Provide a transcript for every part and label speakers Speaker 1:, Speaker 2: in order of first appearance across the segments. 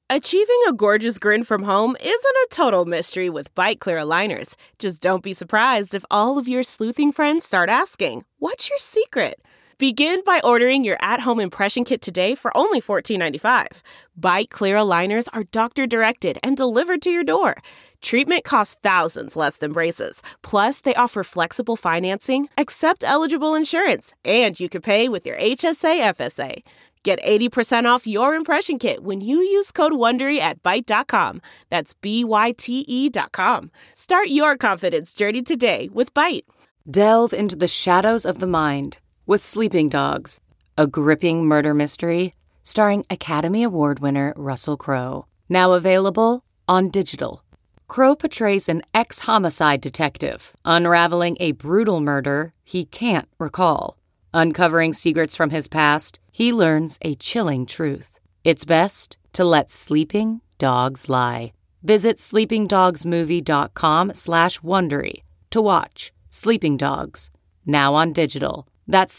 Speaker 1: Achieving a gorgeous grin from home isn't a total mystery with Byte Clear aligners. Just don't be surprised if all of your sleuthing friends start asking, "What's your secret?" Begin by ordering your at-home impression kit today for only $14.95. Byte Clear aligners are doctor-directed and delivered to your door. Treatment costs thousands less than braces. Plus, they offer flexible financing, accept eligible insurance, and you can pay with your HSA FSA. Get 80% off your impression kit when you use code WONDERY at Byte.com. That's BYTE.com. Start your confidence journey today with Byte.
Speaker 2: Delve into the shadows of the mind with Sleeping Dogs, a gripping murder mystery starring Academy Award winner Russell Crowe. Now available on digital. Crowe portrays an ex-homicide detective unraveling a brutal murder he can't recall. Uncovering secrets from his past, he learns a chilling truth. It's best to let sleeping dogs lie. Visit sleepingdogsmovie.com/Wondery to watch Sleeping Dogs, now on digital. That's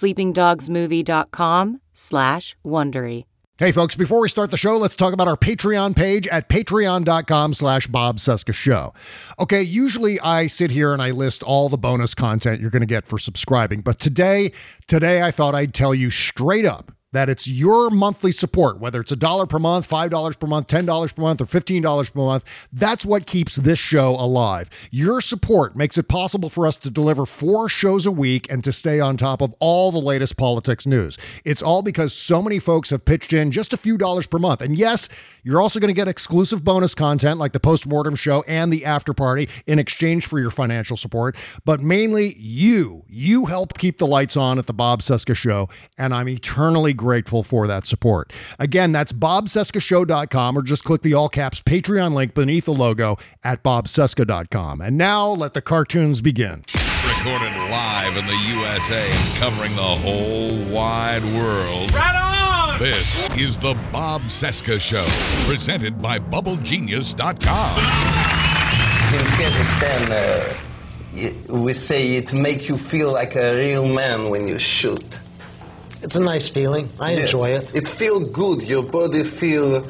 Speaker 2: sleepingdogsmovie.com/Wondery.
Speaker 3: Hey folks, before we start the show, let's talk about our Patreon page at patreon.com/Bob Cesca Show. Okay, usually I sit here and I list all the bonus content you're going to get for subscribing, but today I thought I'd tell you straight up that it's your monthly support, whether it's $1 per month, $5 per month, $10 per month, or $15 per month. That's what keeps this show alive. Your support makes it possible for us to deliver 4 shows a week and to stay on top of all the latest politics news. It's all because so many folks have pitched in just a few dollars per month. And yes, you're also going to get exclusive bonus content like the Postmortem Show and the After Party in exchange for your financial support. But mainly you help keep the lights on at the Bob Cesca Show, and I'm eternally grateful for that support. Again, that's bobcescashow.com, or just click the all caps Patreon link beneath the logo at bobcesca.com. And now let the cartoons begin.
Speaker 4: Recorded live in the USA and covering the whole wide world.
Speaker 5: Right on!
Speaker 4: This is the Bob Cesca Show, presented by BubbleGenius.com.
Speaker 6: In Kazakhstan, we say it makes you feel like a real man when you shoot.
Speaker 5: It's a nice feeling. I enjoy it.
Speaker 6: It feels good. Your body feel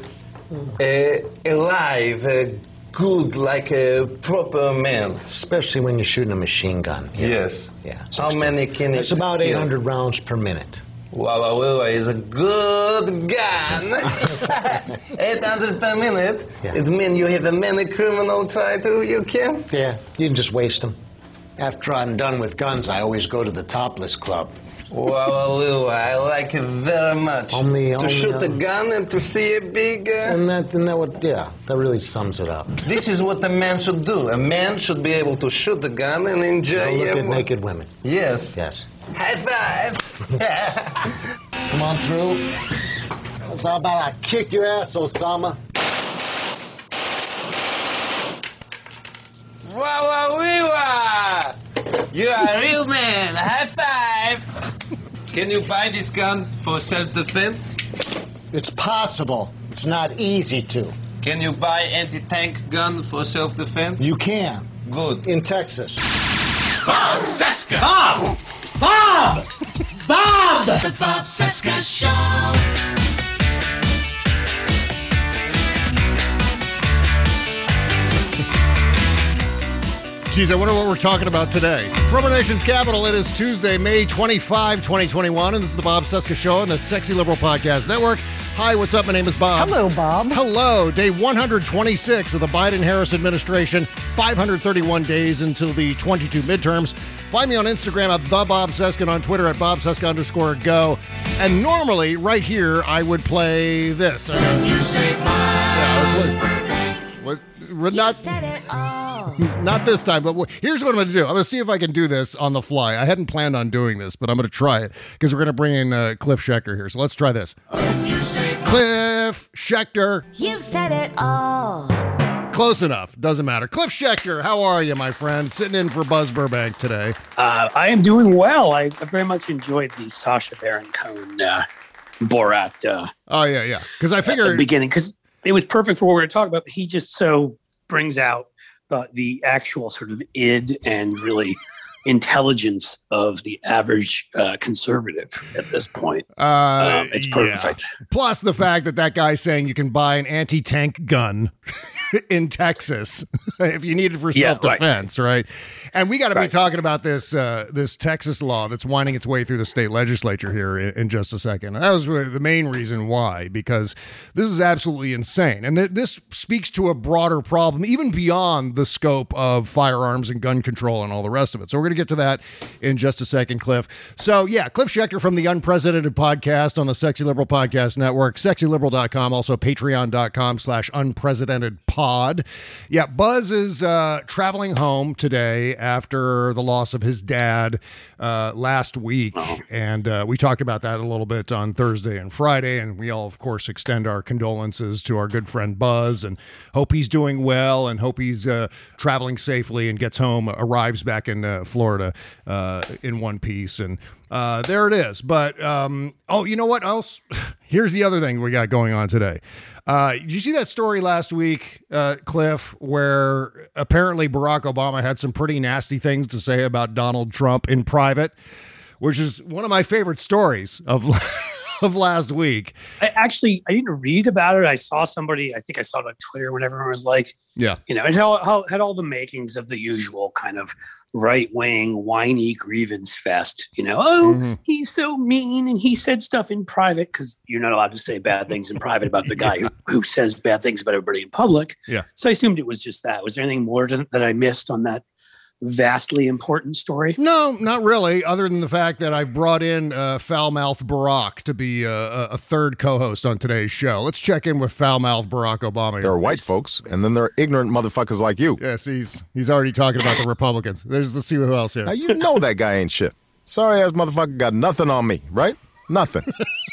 Speaker 6: alive, good, like a proper man.
Speaker 5: Especially when you're shooting a machine gun.
Speaker 6: Yes.
Speaker 5: Yeah.
Speaker 6: How many can it
Speaker 5: It's about
Speaker 6: kill?
Speaker 5: 800 rounds per minute.
Speaker 6: Wow, is a good gun. 800 per minute.
Speaker 5: Yeah.
Speaker 6: It means you have a many criminal try to you kill?
Speaker 5: Yeah, you can just waste them. After I'm done with guns, I always go to the topless club.
Speaker 6: Wow, I like it very much. To shoot a gun and to see a big...
Speaker 5: that really sums it up.
Speaker 6: This is what a man should do. A man should be able to shoot a gun and enjoy...
Speaker 5: Look at naked women.
Speaker 6: Yes.
Speaker 5: Yes.
Speaker 6: High five!
Speaker 5: Come on through. That's how about I kick your ass, Osama?
Speaker 6: Wow! You are a real man. High five! Can you buy this gun for self-defense?
Speaker 5: It's possible. It's not easy to.
Speaker 6: Can you buy anti-tank gun for self-defense?
Speaker 5: You can.
Speaker 6: Good.
Speaker 5: In Texas.
Speaker 4: Bob Cesca!
Speaker 7: Bob! Bob! Bob!
Speaker 8: The Bob Cesca Show.
Speaker 3: Geez, I wonder what we're talking about today. From our nation's capital, it is Tuesday, May 25, 2021, and this is the Bob Cesca Show on the Sexy Liberal Podcast Network. Hi, what's up? My name is Bob.
Speaker 9: Hello, Bob.
Speaker 3: Hello. Day 126 of the Biden-Harris administration, 531 days until the 22 midterms. Find me on Instagram at @TheBobCesca and on Twitter at @BobCesca_go. And normally, right here, I would play this.
Speaker 8: You say
Speaker 3: Not this time, but here's what I'm going to do. I'm going to see if I can do this on the fly. I hadn't planned on doing this, but I'm going to try it because we're going to bring in Cliff Schechter here. So let's try this. Cliff Schechter.
Speaker 8: You've said it all.
Speaker 3: Close enough. Doesn't matter. Cliff Schechter, how are you, my friend? Sitting in for Buzz Burbank today.
Speaker 10: I am doing well. I very much enjoyed the Sacha Baron Cohen Borat.
Speaker 3: Oh, yeah. Because I figured...
Speaker 10: At the beginning, because it was perfect for what we were talking about, but he just so brings out the actual sort of id and really intelligence of the average conservative at this point. It's perfect.
Speaker 3: Yeah. Plus the fact that guy's saying you can buy an anti-tank gun in Texas if you need it for self-defense, right? And we got to be talking about this Texas law that's winding its way through the state legislature here in just a second. And that was really the main reason why, because this is absolutely insane. And this speaks to a broader problem, even beyond the scope of firearms and gun control and all the rest of it. So we're going to get to that in just a second, Cliff. So yeah, Cliff Schechter from the Unprecedented Podcast on the Sexy Liberal Podcast Network, sexyliberal.com, also patreon.com/unprecedentedpod. Yeah, Buzz is traveling home today after the loss of his dad last week. And we talked about that a little bit on Thursday and Friday. And we all, of course, extend our condolences to our good friend Buzz and hope he's doing well and hope he's traveling safely and gets home, arrives back in Florida in one piece. And there it is. But, you know what else? Here's the other thing we got going on today. Did you see that story last week, Cliff, where apparently Barack Obama had some pretty nasty things to say about Donald Trump in private, which is one of my favorite stories of last week.
Speaker 10: I didn't read about it. I saw somebody, I think I saw it on Twitter when everyone was like, it had all the makings of the usual kind of right-wing whiny grievance fest, he's so mean and he said stuff in private, because you're not allowed to say bad things in private about the guy who says bad things about everybody in public. Yeah. So I assumed it was just that. Was there anything more that I missed on that vastly important story?
Speaker 3: No, not really, other than the fact that I brought in foul-mouthed Barack to be a third co-host on today's show. Let's check in with foul-mouthed Barack Obama.
Speaker 9: There are white folks, and then there are ignorant motherfuckers like you.
Speaker 3: Yes, he's already talking about the Republicans. Let's see who else here.
Speaker 9: Now, you know that guy ain't shit. Sorry-ass motherfucker got nothing on me, right? Nothing.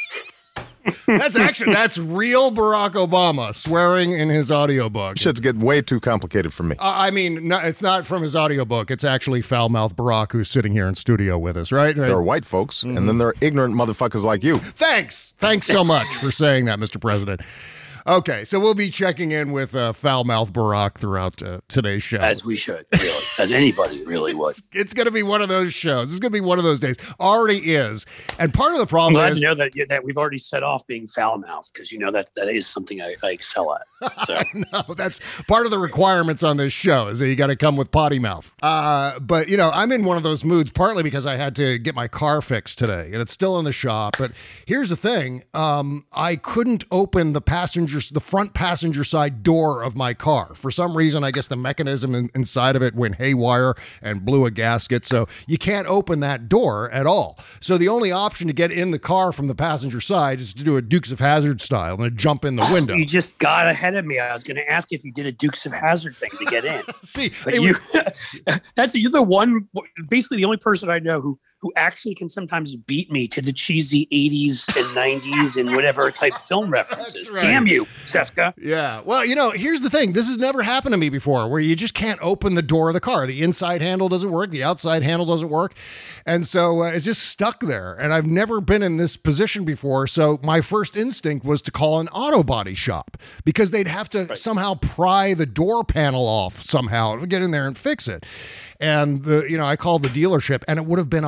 Speaker 3: That's real Barack Obama swearing in his audiobook.
Speaker 9: Shit's getting way too complicated for me.
Speaker 3: It's not from his audiobook. It's actually foul-mouthed Barack who's sitting here in studio with us, right?
Speaker 9: There are white folks, and then there are ignorant motherfuckers like you.
Speaker 3: Thanks so much for saying that, Mr. President. Okay, so we'll be checking in with foul-mouthed Barack throughout today's show.
Speaker 10: As we should, really. As anybody really would.
Speaker 3: It's going to be one of those shows. It's going to be one of those days. Already is. And part of the problem
Speaker 10: is... I'm glad to know that we've already set off being foul-mouthed, because that is something I excel at. So.
Speaker 3: No, that's part of the requirements on this show, is that you got to come with potty mouth. But, I'm in one of those moods, partly because I had to get my car fixed today, and it's still in the shop. But here's the thing. I couldn't open the front passenger side door of my car. For some reason, I guess the mechanism inside of it went haywire and blew a gasket. So you can't open that door at all. So the only option to get in the car from the passenger side is to do a Dukes of Hazzard style and jump in the window.
Speaker 10: You just got ahead of me. I was going to ask if you did a Dukes of Hazzard thing to get in.
Speaker 3: See,
Speaker 10: you're the one, basically the only person I know who actually can sometimes beat me to the cheesy 80s and 90s and whatever type film references. Right. Damn you, Seska.
Speaker 3: Yeah. Well, here's the thing. This has never happened to me before, where you just can't open the door of the car. The inside handle doesn't work. The outside handle doesn't work. And so it's just stuck there. And I've never been in this position before. So my first instinct was to call an auto body shop, because they'd have to somehow pry the door panel off somehow to get in there and fix it. And I called the dealership, and it would have been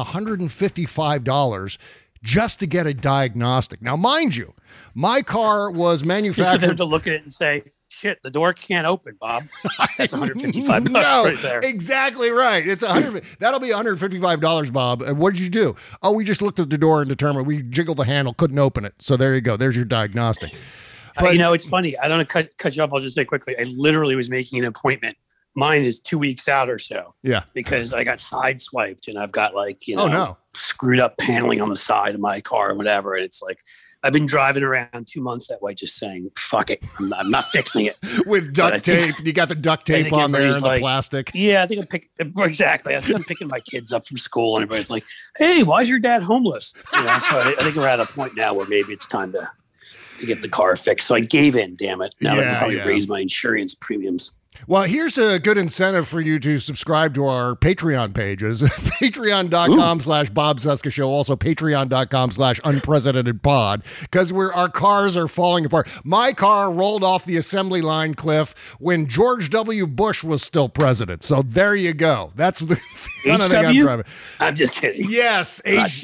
Speaker 3: $155 just to get a diagnostic. Now, mind you, my car was manufactured.
Speaker 10: Just for them to look at it and say, shit, the door can't open, Bob. That's $155 right there.
Speaker 3: Exactly right. It's that'll be $155, Bob. And what did you do? Oh, we just looked at the door and determined we jiggled the handle, couldn't open it. So there you go. There's your diagnostic.
Speaker 10: But it's funny. I don't want to cut you off. I'll just say quickly. I literally was making an appointment. Mine is 2 weeks out or so. Yeah. Because I got sideswiped and I've got screwed up paneling on the side of my car and whatever. And it's like, I've been driving around 2 months that way, just saying, fuck it. I'm not fixing it.
Speaker 3: With duct tape. You got the duct tape on there and the plastic.
Speaker 10: Yeah, I think exactly. I think I'm picking my kids up from school and everybody's like, hey, why is your dad homeless? So I think we're at a point now where maybe it's time to get the car fixed. So I gave in, damn it. Now I can probably raise my insurance premiums.
Speaker 3: Well, here's a good incentive for you to subscribe to our Patreon pages. Patreon.com/Bob Cesca Show. Also, Patreon.com/unprecedentedpod. Because our cars are falling apart. My car rolled off the assembly line, Cliff, when George W. Bush was still president. So there you go. That's the kind of thing I'm driving.
Speaker 10: I'm just kidding.
Speaker 3: Yes,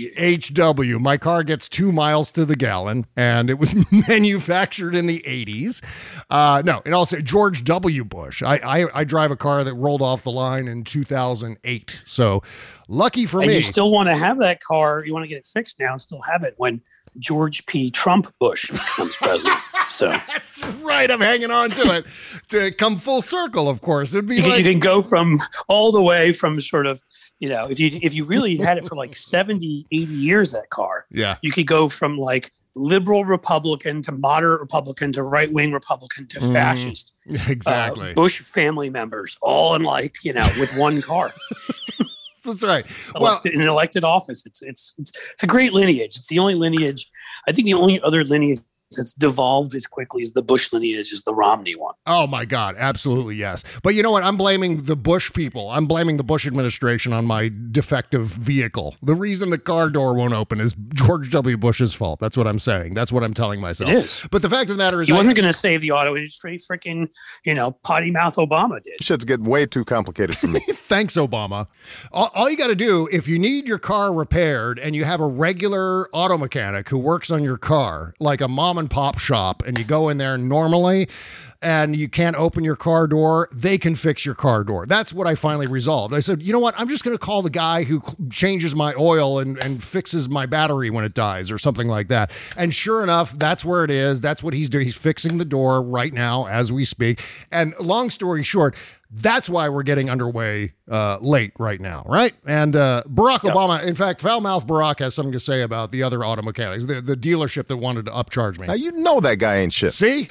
Speaker 3: HW. My car gets 2 miles to the gallon, and it was manufactured in the 80s. No, and also George W. Bush. I drive a car that rolled off the line in 2008. So lucky for me.
Speaker 10: And you still want to have that car. You want to get it fixed now and still have it when George P. Trump Bush becomes president. So
Speaker 3: that's right. I'm hanging on to it to come full circle. Of course, it'd be
Speaker 10: you
Speaker 3: like
Speaker 10: can go from all the way from sort of, if you really had it for like 70, 80 years, that car, you could go from like liberal Republican to moderate Republican to right-wing Republican to fascist.
Speaker 3: Exactly.
Speaker 10: Bush family members, all in with one car.
Speaker 3: That's right.
Speaker 10: In an elected office. It's a great lineage. It's the only lineage. I think the only other lineage that's devolved as quickly as the Bush lineage is the Romney one.
Speaker 3: Oh my God. Absolutely. Yes. But you know what? I'm blaming the Bush people. I'm blaming the Bush administration on my defective vehicle. The reason the car door won't open is George W. Bush's fault. That's what I'm saying. That's what I'm telling myself.
Speaker 10: It is.
Speaker 3: But the fact of the matter is
Speaker 10: he wasn't going to save the auto industry. Freaking, potty mouth Obama did.
Speaker 9: Shit's getting way too complicated for me.
Speaker 3: Thanks, Obama. All you got to do, if you need your car repaired and you have a regular auto mechanic who works on your car, like a mom and pop shop, and you go in there normally and you can't open your car door, they can fix your car door. That's what I finally resolved. I said, you know what? I'm just going to call the guy who changes my oil and fixes my battery when it dies or something like that. And sure enough, that's where it is. That's what he's doing. He's fixing the door right now as we speak. And long story short, that's why we're getting underway late right now, right? And Barack Obama, in fact, foul-mouthed Barack has something to say about the other auto mechanics, the dealership that wanted to upcharge me.
Speaker 9: Now, you know that guy ain't shit.
Speaker 3: See?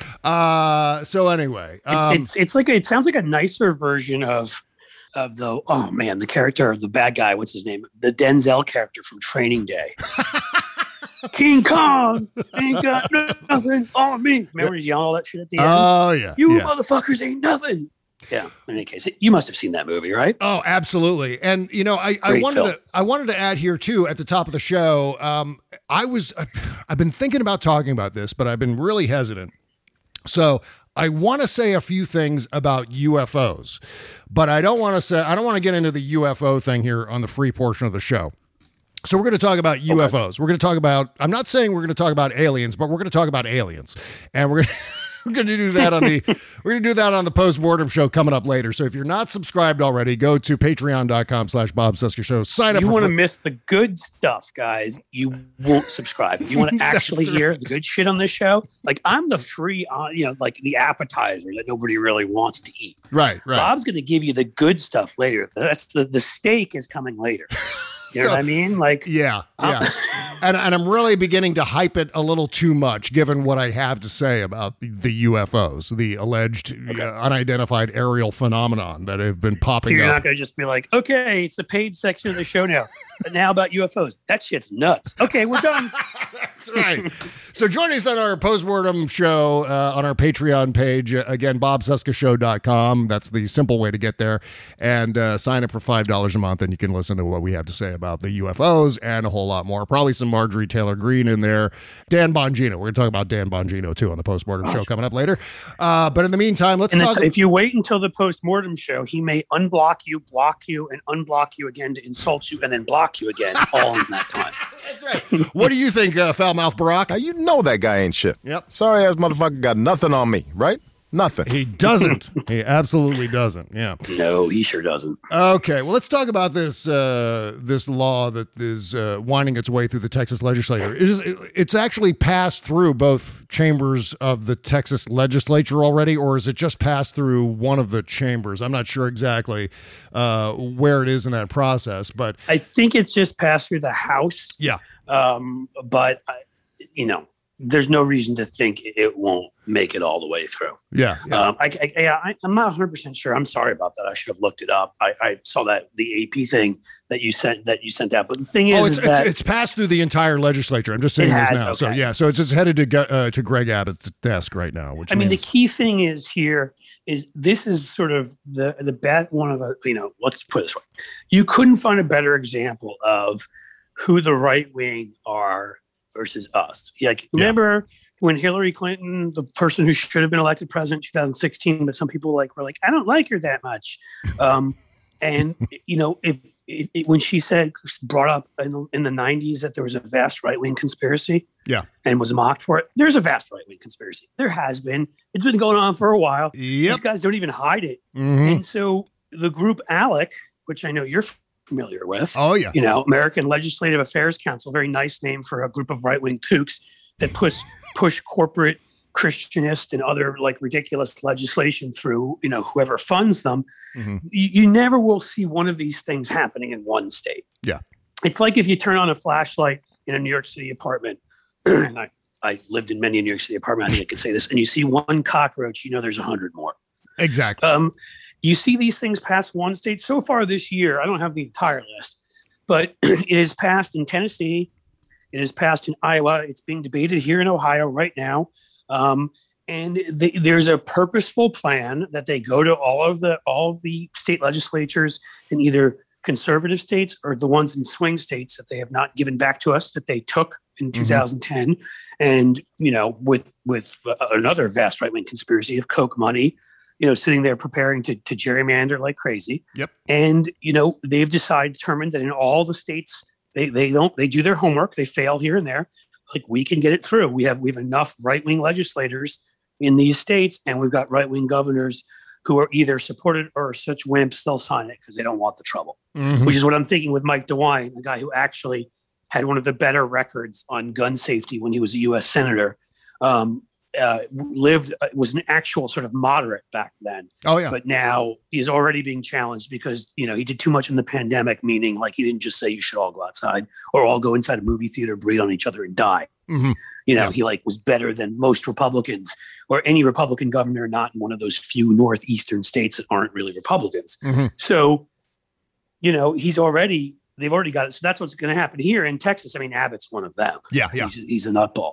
Speaker 3: So anyway.
Speaker 10: It's like, it sounds like a nicer version of the character of the bad guy, what's his name? The Denzel character from Training Day. King Kong ain't got nothing on me. Remember he's yelling all that shit at the end?
Speaker 3: Oh, yeah.
Speaker 10: You motherfuckers ain't nothing. Yeah. In any case, you must have seen that movie, right?
Speaker 3: Oh, absolutely. And I wanted to add here too at the top of the show. I've been thinking about talking about this, but I've been really hesitant. So I want to say a few things about UFOs, but I don't want to get into the UFO thing here on the free portion of the show. So we're going to talk about UFOs. Okay. We're going to talk about, I'm not saying we're going to talk about aliens, but we're going to talk about aliens, and we're going to do that on the post-mortem show coming up later. So if you're not subscribed already, go to patreon.com/Bob Cesca Show. Sign up.
Speaker 10: You want to miss the good stuff, guys. You won't subscribe. If you want to actually hear the good shit on this show, like I'm the free, like the appetizer that nobody really wants to eat.
Speaker 3: Right.
Speaker 10: Bob's going to give you the good stuff later. That's the steak is coming later. You know what I mean? Like,
Speaker 3: yeah. And I'm really beginning to hype it a little too much, given what I have to say about the UFOs, the alleged unidentified aerial phenomenon that have been popping up.
Speaker 10: So you're not going to just be like, okay, it's the paid section of the show now. But now about UFOs. That shit's nuts. Okay, we're done.
Speaker 3: That's right. So join us on our postmortem show on our Patreon page. Again, BobCescaShow.com. That's the simple way to get there. And sign up for $5 a month, and you can listen to what we have to say about the UFOs and a whole lot more. Probably some Marjorie Taylor Greene in there. Dan Bongino. We're going to talk about Dan Bongino, too, on the postmortem show coming up later. But in the meantime, let's talk.
Speaker 10: If you wait until the postmortem show, he may unblock you, block you, and unblock you again to insult you, and then block you again, all in that time.
Speaker 3: That's right. What do you think, foul-mouthed Barack?
Speaker 9: Now, you know that guy ain't shit.
Speaker 3: Yep.
Speaker 9: Sorry ass motherfucker got nothing on me, right? Nothing.
Speaker 3: He doesn't. He absolutely doesn't. Yeah.
Speaker 10: No, he sure doesn't.
Speaker 3: Okay. Well, let's talk about this this law that is winding its way through the Texas legislature. It's actually passed through both chambers of the Texas legislature already, or is it just passed through one of the chambers? I'm not sure exactly where it is in that process, but
Speaker 10: I think it's just passed through the House.
Speaker 3: Yeah.
Speaker 10: But there's no reason to think it won't make it all the way through.
Speaker 3: Yeah.
Speaker 10: I'm not 100% sure. I'm sorry about that. I should have looked it up. I saw that the AP thing that you sent out. But the thing is,
Speaker 3: it's passed through the entire legislature. I'm just saying this now.
Speaker 10: Okay.
Speaker 3: So it's just headed to Greg Abbott's desk right now. Which
Speaker 10: the key thing is this is sort of the best one of let's put it this way. You couldn't find a better example of who the right wing are versus us. Remember when Hillary Clinton, the person who should have been elected president in 2016, but some people were like, I don't like her that much. And when she brought up in the 90s that there was a vast right-wing conspiracy, and was mocked for it, there's a vast right-wing conspiracy. There has been. It's been going on for a while. These guys don't even hide it.
Speaker 3: Mm-hmm.
Speaker 10: And so the group ALEC, which I know you're familiar with.
Speaker 3: Oh, yeah.
Speaker 10: American Legislative Affairs Council, very nice name for a group of right-wing kooks that push corporate Christianist and other ridiculous legislation through, whoever funds them.
Speaker 3: Mm-hmm.
Speaker 10: You never will see one of these things happening in one state.
Speaker 3: Yeah.
Speaker 10: It's like if you turn on a flashlight in a New York City apartment, and I lived in many New York City apartments, I think I can say this, and you see one cockroach, there's 100 more.
Speaker 3: Exactly.
Speaker 10: You see these things pass one state. So far this year, I don't have the entire list, but it has passed in Tennessee. It has passed in Iowa. It's being debated here in Ohio right now. And there's a purposeful plan that they go to all of the state legislatures in either conservative states or the ones in swing states that they have not given back to us that they took in 2010. And, with another vast right-wing conspiracy of Koch money, sitting there preparing to gerrymander like crazy.
Speaker 3: Yep.
Speaker 10: And, they've determined that in all the states, they do their homework. They fail here and there. We can get it through. We have enough right-wing legislators in these states, and we've got right-wing governors who are either supported or such wimps, they'll sign it because they don't want the trouble, which is what I'm thinking with Mike DeWine, the guy who actually had one of the better records on gun safety when he was a U.S. senator. Was an actual sort of moderate back then.
Speaker 3: Oh yeah.
Speaker 10: But now he's already being challenged because, he did too much in the pandemic, meaning he didn't just say you should all go outside or all go inside a movie theater, breathe on each other and die.
Speaker 3: Mm-hmm.
Speaker 10: He was better than most Republicans or any Republican governor, not in one of those few Northeastern states that aren't really Republicans.
Speaker 3: Mm-hmm.
Speaker 10: So, they've already got it. So that's what's going to happen here in Texas. Abbott's one of them.
Speaker 3: Yeah.
Speaker 10: He's a nutball.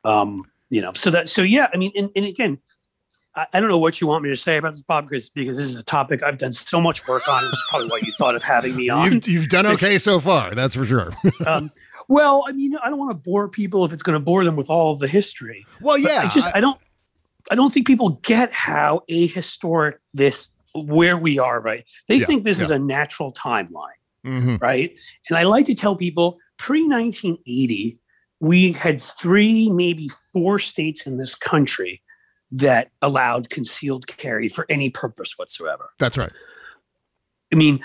Speaker 10: And again, I don't know what you want me to say about this, Bob, because this is a topic I've done so much work on. It's probably why you thought of having me on.
Speaker 3: You've done okay so far. That's for sure.
Speaker 10: Well, I don't want to bore people if it's going to bore them with all of the history.
Speaker 3: Well, yeah.
Speaker 10: I don't think people get how ahistoric where we are, right? They think this is a natural timeline, right? And I like to tell people pre-1980, we had 3, maybe 4 states in this country that allowed concealed carry for any purpose whatsoever.
Speaker 3: That's right.
Speaker 10: The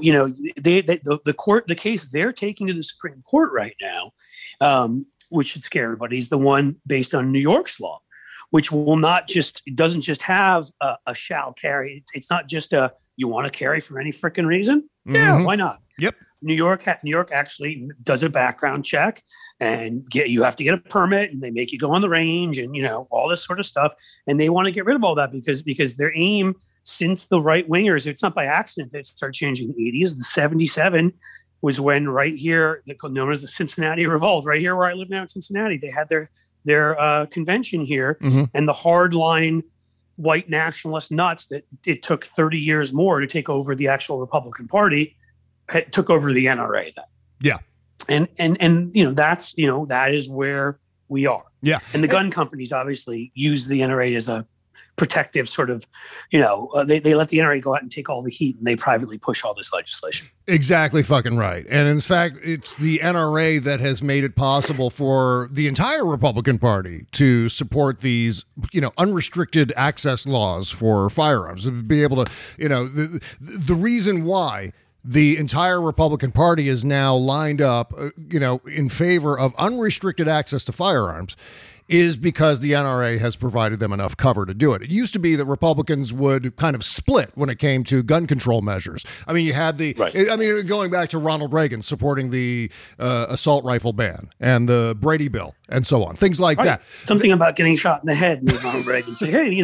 Speaker 10: case they're taking to the Supreme Court right now, which should scare everybody, is the one based on New York's law, which doesn't just have a shall carry. It's not just you want to carry for any freaking reason. Mm-hmm. Yeah, why not?
Speaker 3: Yep.
Speaker 10: New York actually does a background check, and you have to get a permit, and they make you go on the range, and all this sort of stuff. And they want to get rid of all that because their aim, since the right wingers, it's not by accident that it started changing in the 80s. The 77 was when right here, known as the Cincinnati Revolt, right here where I live now in Cincinnati, they had their convention here, and the hardline white nationalist nuts that it took 30 years more to take over the actual Republican Party took over the NRA then.
Speaker 3: Yeah.
Speaker 10: And that's, that is where we are.
Speaker 3: Yeah.
Speaker 10: And the gun companies obviously use the NRA as a protective sort of, they let the NRA go out and take all the heat, and they privately push all this legislation.
Speaker 3: Exactly fucking right. And in fact, it's the NRA that has made it possible for the entire Republican Party to support these, unrestricted access laws for firearms, to be able to, the reason why the entire Republican Party is now lined up, in favor of unrestricted access to firearms is because the NRA has provided them enough cover to do it. It used to be that Republicans would kind of split when it came to gun control measures. I mean, you had going back to Ronald Reagan supporting the assault rifle ban and the Brady bill and so on, things like that.
Speaker 10: Something about getting shot in the head made Ronald Reagan say, hey,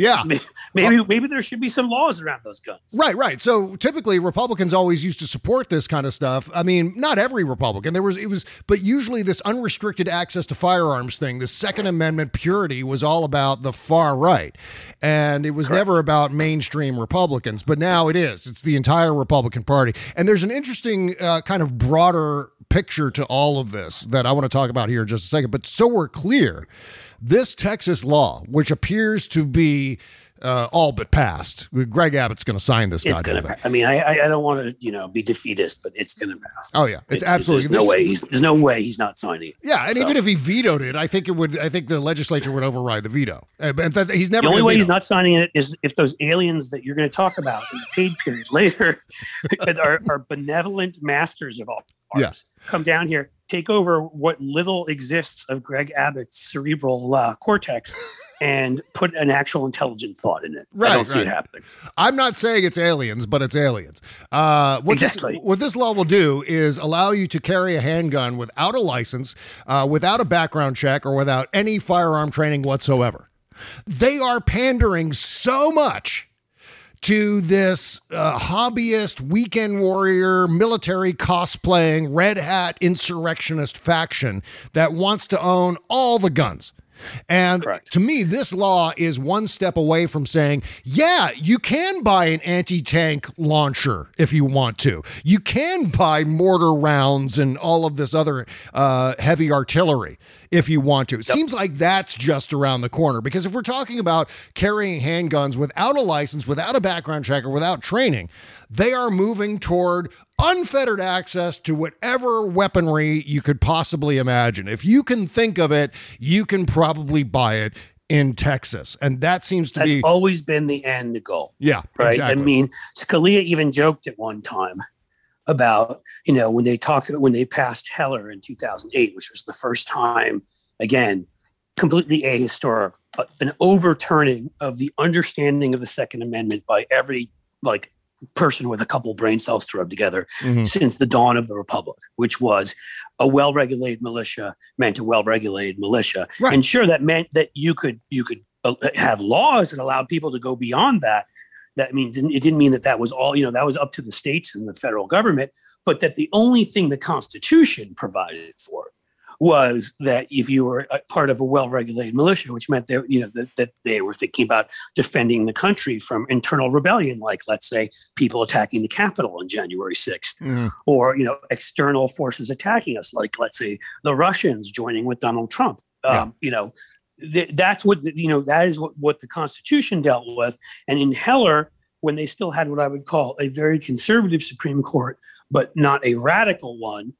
Speaker 10: maybe there should be some laws around those guns.
Speaker 3: Right. So typically Republicans always used to support this kind of stuff. I mean, not every Republican. But usually this unrestricted access to firearms thing, the Second Amendment purity was all about the far right. And it was never about mainstream Republicans, but now it is. It's the entire Republican Party. And there's an interesting kind of broader picture to all of this that I want to talk about here in just a second. But so we're clear, this Texas law, which appears to be all but passed. Greg Abbott's going to sign this.
Speaker 10: It's going to. I mean, I don't want to be defeatist, but it's going to pass.
Speaker 3: Oh yeah, it's absolutely.
Speaker 10: There's no way he's not signing it.
Speaker 3: Yeah, and even if he vetoed it, I think the legislature would override the veto. And he's never.
Speaker 10: The only way he's not signing it is if those aliens that you're going to talk about in the paid period later are benevolent masters of all ours. Come down here, take over what little exists of Greg Abbott's cerebral cortex. And put an actual intelligent thought in it. I don't see it happening.
Speaker 3: I'm not saying it's aliens, but it's aliens.
Speaker 10: Exactly.
Speaker 3: What this law will do is allow you to carry a handgun without a license, without a background check, or without any firearm training whatsoever. They are pandering so much to this hobbyist, weekend warrior, military cosplaying, red hat insurrectionist faction that wants to own all the guns. And to me, this law is one step away from saying, yeah, you can buy an anti-tank launcher if you want to. You can buy mortar rounds and all of this other heavy artillery if you want to. It seems like that's just around the corner, because if we're talking about carrying handguns without a license, without a background check, or without training, they are moving toward unfettered access to whatever weaponry you could possibly imagine. If you can think of it, you can probably buy it in Texas. And that seems to
Speaker 10: That's always been the end goal.
Speaker 3: Yeah,
Speaker 10: right.
Speaker 3: Exactly.
Speaker 10: I mean, Scalia even joked at one time about, when they passed Heller in 2008, which was the first time, again, completely ahistoric, an overturning of the understanding of the Second Amendment by every person with a couple brain cells to rub together since the dawn of the Republic, which was a well-regulated militia meant a well-regulated militia. Right. And sure, that meant that you could have laws that allowed people to go beyond that. That means it didn't mean that was all, that was up to the states and the federal government, but that the only thing the Constitution provided for was that if you were a part of a well-regulated militia, which meant that they were thinking about defending the country from internal rebellion, like, let's say, people attacking the Capitol on January 6th, or, external forces attacking us, like, let's say, the Russians joining with Donald Trump. That's what, that is what the Constitution dealt with. And in Heller, when they still had what I would call a very conservative Supreme Court, but not a radical one,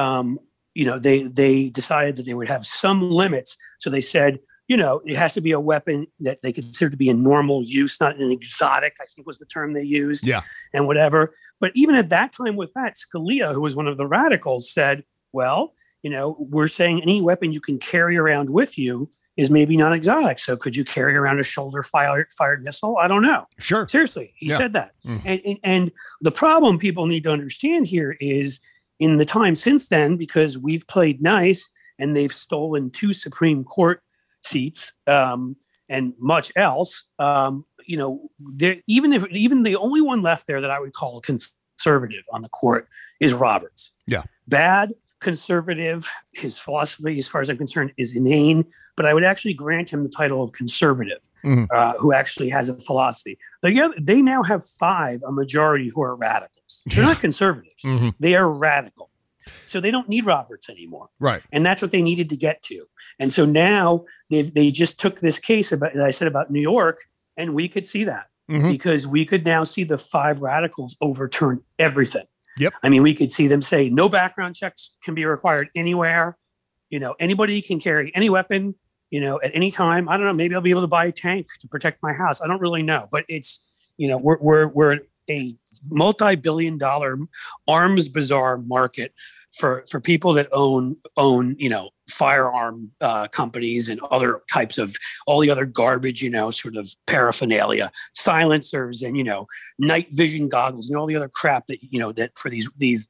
Speaker 10: they decided that they would have some limits. So they said, it has to be a weapon that they consider to be in normal use, not an exotic, I think was the term they used, and whatever. But even at that time with that, Scalia, who was one of the radicals, said, well, we're saying any weapon you can carry around with you is maybe not exotic. So could you carry around a shoulder-fired missile? I don't know.
Speaker 3: Sure.
Speaker 10: Seriously, he said that. And the problem people need to understand here is, in the time since then, because we've played nice and they've stolen 2 Supreme Court seats and much else, even the only one left there that I would call a conservative on the court is Roberts.
Speaker 3: Yeah.
Speaker 10: Bad, conservative. His philosophy, as far as I'm concerned, is inane, but I would actually grant him the title of conservative, who actually has a philosophy. They now have 5, a majority, who are radicals. They're not conservatives. They are radical. So they don't need Roberts anymore.
Speaker 3: Right.
Speaker 10: And that's what they needed to get to. And so now they just took this case that I said about New York, and we could see that because we could now see the 5 radicals overturn everything.
Speaker 3: Yep.
Speaker 10: I mean, we could see them say no background checks can be required anywhere. Anybody can carry any weapon, at any time. I don't know. Maybe I'll be able to buy a tank to protect my house. I don't really know. But it's, we're a multi-billion-dollar arms bazaar market for people that own firearm companies and other types of all the other garbage, sort of paraphernalia, silencers and night vision goggles and all the other crap that that for these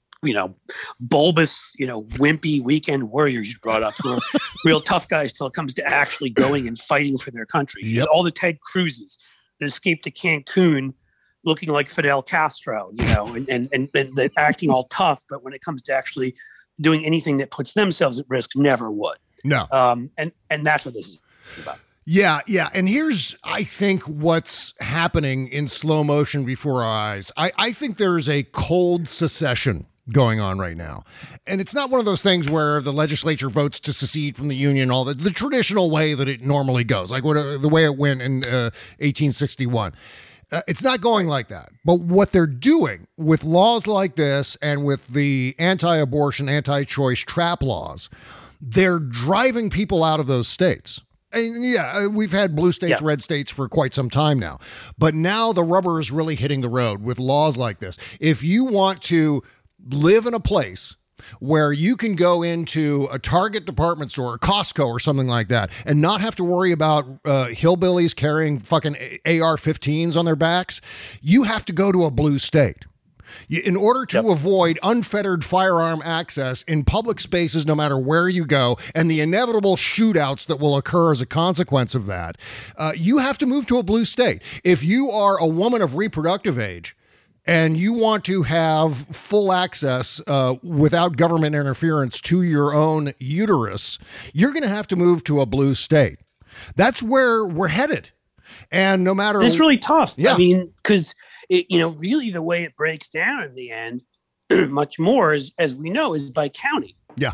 Speaker 10: bulbous, wimpy weekend warriors you brought up, who are real tough guys till it comes to actually going and fighting for their country.
Speaker 3: Yep.
Speaker 10: All the Ted Cruzes that escaped to Cancun looking like Fidel Castro, and acting all tough, but when it comes to actually doing anything that puts themselves at risk, never would.
Speaker 3: No.
Speaker 10: And that's what this is about.
Speaker 3: Yeah. And here's, I think, what's happening in slow motion before our eyes. I think there's a cold secession going on right now. And it's not one of those things where the legislature votes to secede from the union, all the traditional way that it normally goes, like the way it went in 1861. It's not going like that. But what they're doing with laws like this and with the anti-abortion, anti-choice trap laws, they're driving people out of those states. And yeah, we've had blue states, red states for quite some time now. But now the rubber is really hitting the road with laws like this. If you want to live in a place where you can go into a Target department store, or Costco or something like that, and not have to worry about hillbillies carrying fucking AR-15s on their backs, you have to go to a blue state. In order to avoid unfettered firearm access in public spaces, no matter where you go, and the inevitable shootouts that will occur as a consequence of that, you have to move to a blue state. If you are a woman of reproductive age, and you want to have full access without government interference to your own uterus, you're going to have to move to a blue state. That's where we're headed. And no matter...
Speaker 10: It's really tough.
Speaker 3: Yeah.
Speaker 10: I mean, because, really the way it breaks down in the end, much more, as we know, is by county.
Speaker 3: Yeah.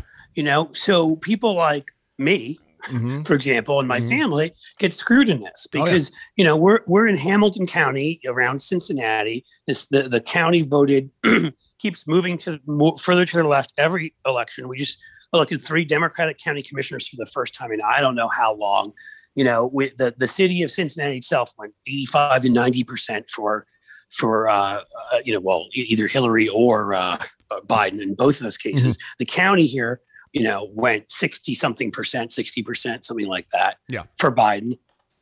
Speaker 10: So people like me, for example, and my family get screwed in this because, we're in Hamilton County around Cincinnati. The county voted, keeps moving further to the left every election. We just elected 3 Democratic county commissioners for the first time in I don't know how long. With the city of Cincinnati itself went 85 to 90% for either Hillary or Biden in both of those cases. The county here, went 60% something like that for Biden,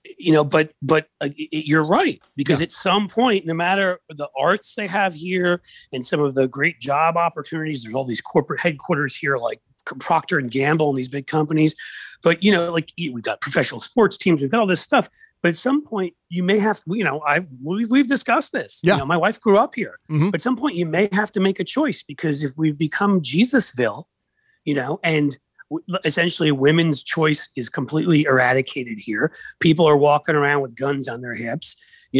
Speaker 10: but you're right, because at some point, no matter the arts they have here and some of the great job opportunities, there's all these corporate headquarters here, like Procter and Gamble and these big companies, but we've got professional sports teams, we've got all this stuff. But at some point, you may have, we've discussed this.
Speaker 3: Yeah.
Speaker 10: My wife grew up here. But at some point, you may have to make a choice, because if we become Jesusville, and essentially women's choice is completely eradicated here. People are walking around with guns on their hips,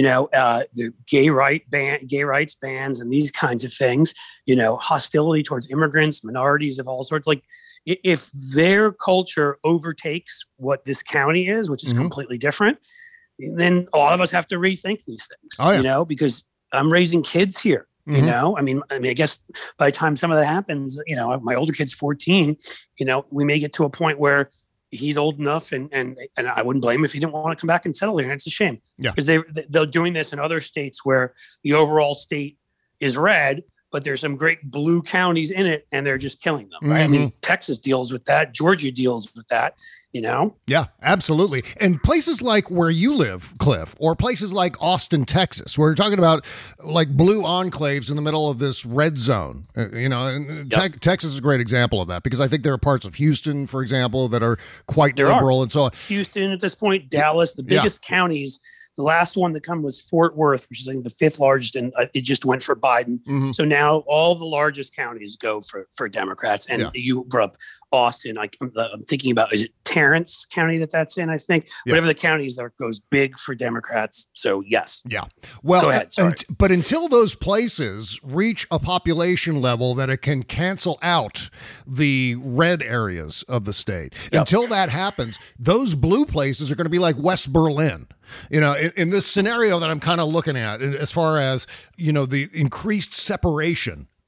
Speaker 10: the gay rights bans and these kinds of things, hostility towards immigrants, minorities of all sorts. Like, if their culture overtakes what this county is, which is completely different, then a lot of us have to rethink these things, because I'm raising kids here. I mean, I guess by the time some of that happens, my older kid's 14, we may get to a point where he's old enough and I wouldn't blame him if he didn't want to come back and settle here. And it's a shame because they're doing this in other states where the overall state is red, but there's some great blue counties in it and they're just killing them. Right. I mean, Texas deals with that. Georgia deals with that.
Speaker 3: Yeah, absolutely. And places like where you live, Cliff, or places like Austin, Texas, where we're talking about like blue enclaves in the middle of this red zone, Texas is a great example of that, because I think there are parts of Houston, for example, that are quite liberal and so on.
Speaker 10: Houston at this point, Dallas, the biggest counties. The last one to come was Fort Worth, which is I think the 5th largest, and it just went for Biden. So now all the largest counties go for Democrats. And you brought up Austin. I'm thinking about, is it Terrence County that's in? I think whatever the counties are goes big for Democrats. So yes.
Speaker 3: Yeah. Well,
Speaker 10: go ahead.
Speaker 3: But until those places reach a population level that it can cancel out the red areas of the state, until that happens, those blue places are going to be like West Berlin. In this scenario that I'm kind of looking at, as far as, the increased separation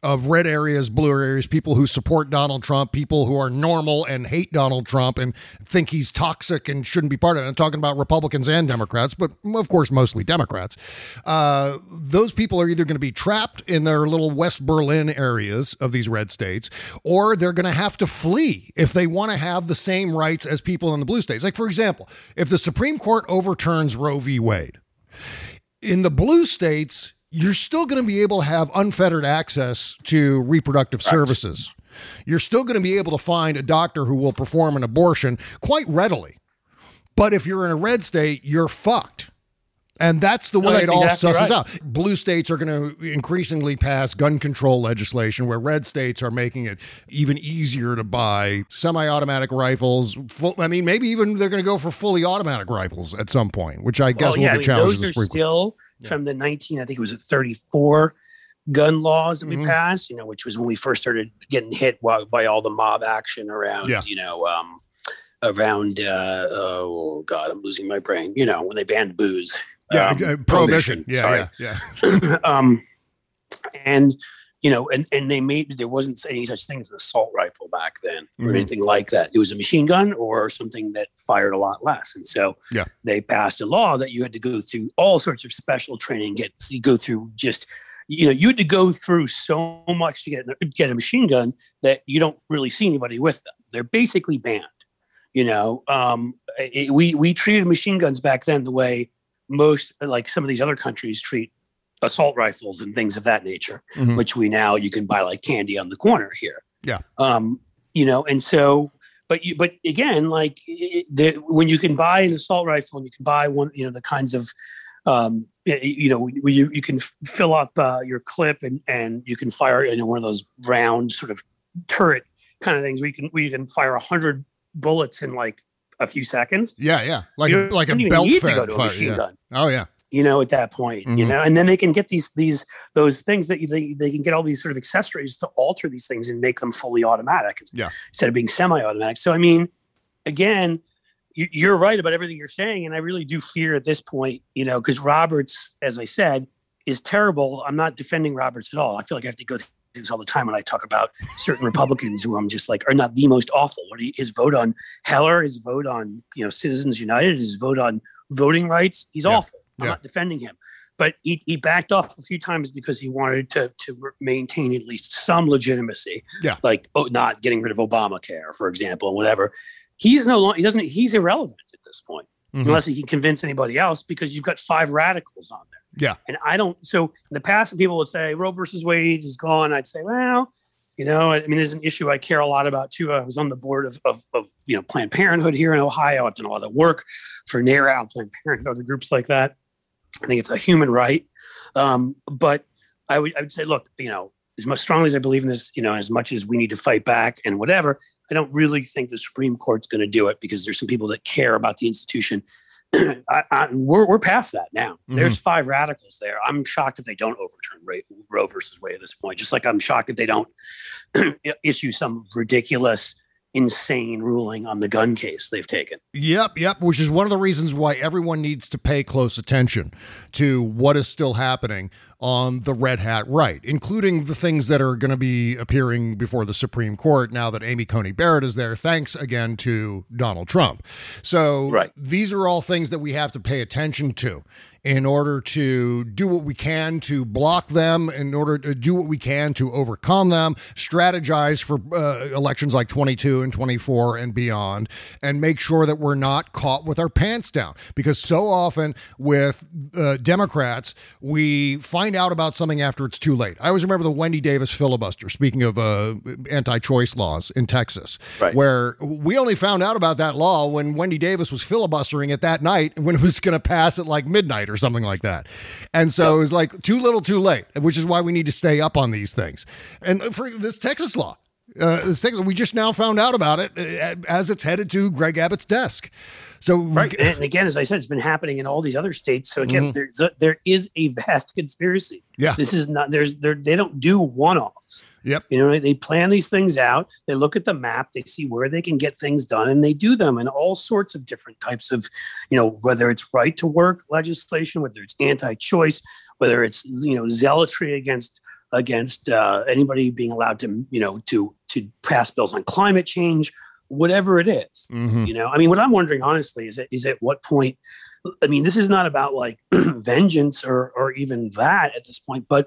Speaker 3: of red areas, blue areas, people who support Donald Trump, people who are normal and hate Donald Trump and think he's toxic and shouldn't be part of it. I'm talking about Republicans and Democrats, but of course, mostly Democrats. Those people are either going to be trapped in their little West Berlin areas of these red states, or they're going to have to flee if they want to have the same rights as people in the blue states. Like, for example, if the Supreme Court overturns Roe v. Wade, in the blue states, you're still going to be able to have unfettered access to reproductive services. You're still going to be able to find a doctor who will perform an abortion quite readily. But if you're in a red state, you're fucked. And that's the way it all susses out. Blue states are going to increasingly pass gun control legislation, where red states are making it even easier to buy semi-automatic rifles. Maybe even they're going to go for fully automatic rifles at some point, which I guess will be challenged.
Speaker 10: Those are still from the 34 gun laws that we passed, which was when we first started getting hit by all the mob action around, oh God, I'm losing my brain. When they banned booze.
Speaker 3: Prohibition.
Speaker 10: Sorry.
Speaker 3: Yeah.
Speaker 10: And they made, there wasn't any such thing as an assault rifle back then or anything like that. It was a machine gun or something that fired a lot less. And so they passed a law that you had to go through all sorts of special training, you had to go through so much to get a machine gun that you don't really see anybody with them. They're basically banned. We treated machine guns back then the way most, like some of these other countries, treat assault rifles and things of that nature, which you can buy like candy on the corner here.
Speaker 3: Yeah.
Speaker 10: And so, but again, like when you can buy an assault rifle and you can buy one, the kinds of, you can fill up your clip and you can fire one of those round sort of turret kind of things where you can fire 100 bullets in like a few seconds.
Speaker 3: Yeah. Like a belt fed
Speaker 10: go to a machine gun.
Speaker 3: Oh yeah.
Speaker 10: At that point, and then they can get those things that they can get all these sort of accessories to alter these things and make them fully automatic instead of being semi-automatic. So, again, you're right about everything you're saying. And I really do fear at this point, because Roberts, as I said, is terrible. I'm not defending Roberts at all. I feel like I have to go through this all the time when I talk about certain Republicans who I'm just like are not the most awful. His vote on Heller, his vote on Citizens United, his vote on voting rights, he's awful. I'm not defending him, but he backed off a few times because he wanted to maintain at least some legitimacy. Like not getting rid of Obamacare, for example, and whatever. He's no longer he's irrelevant at this point unless he can convince anybody else, because you've got 5 radicals on there.
Speaker 3: Yeah.
Speaker 10: And so in the past, people would say Roe versus Wade is gone. I'd say, well, there's an issue I care a lot about too. I was on the board of Planned Parenthood here in Ohio. I've done a lot of work for NARAL, Planned Parenthood, other groups like that. I think it's a human right. But I would say, look, as much strongly as I believe in this, as much as we need to fight back and whatever, I don't really think the Supreme Court's going to do it, because there's some people that care about the institution. We're past that now. There's 5 radicals there. I'm shocked if they don't overturn Roe versus Wade at this point. Just like I'm shocked if they don't issue some ridiculous, insane ruling on the gun case they've taken.
Speaker 3: Yep. Which is one of the reasons why everyone needs to pay close attention to what is still happening on the red hat right, including the things that are going to be appearing before the Supreme Court now that Amy Coney Barrett is there, thanks again to Donald Trump. So these are all things that we have to pay attention to in order to do what we can to block them, in order to do what we can to overcome them, strategize for elections like 22 and 24 and beyond, and make sure that we're not caught with our pants down. Because so often with Democrats, we find out about something after it's too late. I always remember the Wendy Davis filibuster, speaking of anti-choice laws in Texas, where we only found out about that law when Wendy Davis was filibustering it that night, when it was going to pass at like midnight or something like that. And so it was like too little too late, which is why we need to stay up on these things. And for this Texas law, we just now found out about it as it's headed to Greg Abbott's desk. So
Speaker 10: and again, as I said, it's been happening in all these other states. So again, there is a vast conspiracy.
Speaker 3: Yeah,
Speaker 10: this is not. They don't do one-offs.
Speaker 3: Yep.
Speaker 10: They plan these things out. They look at the map. They see where they can get things done, and they do them in all sorts of different types of, whether it's right to work legislation, whether it's anti-choice, whether it's zealotry against against anybody being allowed to, to pass bills on climate change, whatever it is. I mean, what I'm wondering, honestly, is at what point, I mean, this is not about like vengeance or even that at this point, but,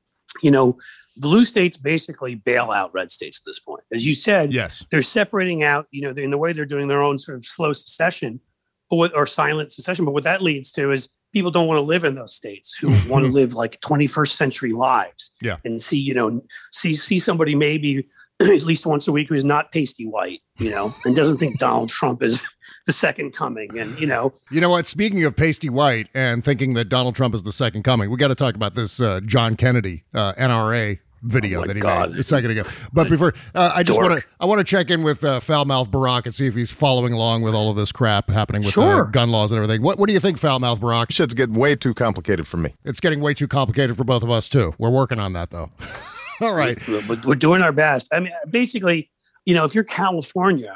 Speaker 10: blue states basically bail out red states at this point. As you said,
Speaker 3: yes,
Speaker 10: they're separating out, in the way they're doing their own sort of slow secession or silent secession. But what that leads to is people don't want to live in those states who want to live like 21st century lives and see somebody maybe at least once a week who's not pasty white, and doesn't think Donald Trump is the second coming. And, You know
Speaker 3: what? Speaking of pasty white and thinking that Donald Trump is the second coming, we got to talk about this John Kennedy NRA video that he made a second ago. But before, I want to check in with Foulmouth Barack and see if he's following along with all of this crap happening with gun laws and everything. What do you think, Foulmouth Barack?
Speaker 9: Shit's getting way too complicated for me.
Speaker 3: It's getting way too complicated for both of us, too. We're working on that, though. All right.
Speaker 10: We're doing our best. I mean, basically, if you're California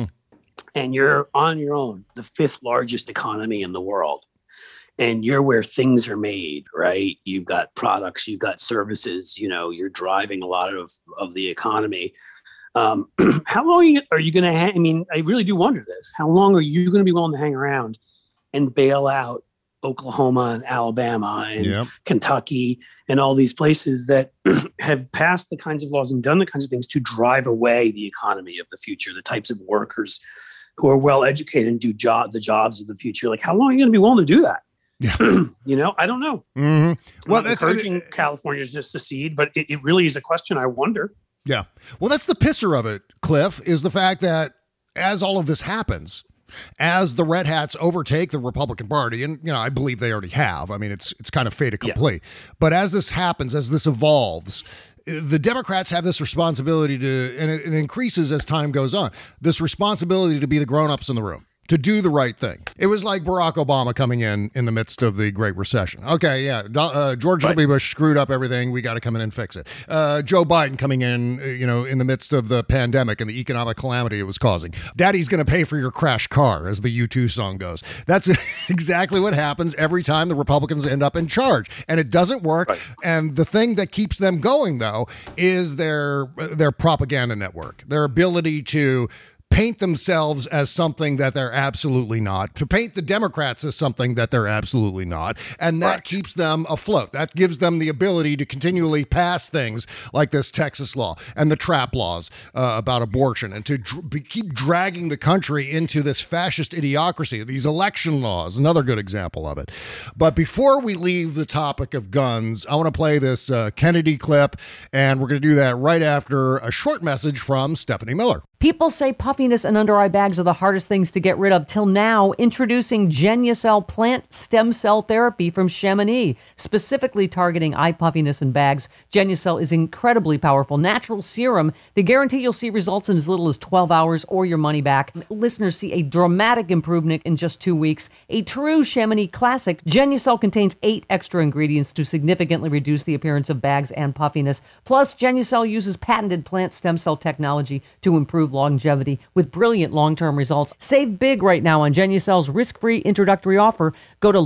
Speaker 10: and you're on your own, the 5th largest economy in the world, and you're where things are made, right? You've got products, you've got services, you're driving a lot of the economy. How long are you going to I mean, I really do wonder this. How long are you going to be willing to hang around and bail out Oklahoma and Alabama and Kentucky and all these places that have passed the kinds of laws and done the kinds of things to drive away the economy of the future, the types of workers who are well educated and do the jobs of the future? Like, how long are you going to be willing to do that?
Speaker 3: Yeah.
Speaker 10: I don't know.
Speaker 3: Well,
Speaker 10: that's encouraging Californians to secede, but it really is a question I wonder.
Speaker 3: Yeah. Well, that's the pisser of it, Cliff, is the fact that as all of this happens, as the Red Hats overtake the Republican Party, and I believe they already have. I mean, it's kind of fait accompli. But as this happens, as this evolves, the Democrats have this responsibility and it increases as time goes on, this responsibility to be the grown-ups in the room, to do the right thing. It was like Barack Obama coming in the midst of the Great Recession. Okay, yeah, George W. Bush screwed up everything. We got to come in and fix it. Joe Biden coming in, in the midst of the pandemic and the economic calamity it was causing. Daddy's going to pay for your crash car, as the U2 song goes. That's exactly what happens every time the Republicans end up in charge. And it doesn't work. Right. And the thing that keeps them going, though, is their propaganda network, their ability to paint themselves as something that they're absolutely not, to paint the Democrats as something that they're absolutely not, and that keeps them afloat. That gives them the ability to continually pass things like this Texas law and the trap laws about abortion, and to keep dragging the country into this fascist idiocracy. These election laws, another good example of it. But before we leave the topic of guns, I want to play this Kennedy clip, and we're going to do that right after a short message from Stephanie Miller.
Speaker 11: People say puffiness and under-eye bags are the hardest things to get rid of. Till now, introducing Genucel plant stem cell therapy from Chamonix, specifically targeting eye puffiness and bags. Genucel is incredibly powerful. Natural serum. They guarantee you'll see results in as little as 12 hours or your money back. Listeners see a dramatic improvement in just 2 weeks. A true Chamonix classic, Genucel contains 8 extra ingredients to significantly reduce the appearance of bags and puffiness. Plus, Genucel uses patented plant stem cell technology to improve longevity with brilliant long-term results. Save big right now on Genucel's risk-free introductory offer. Go to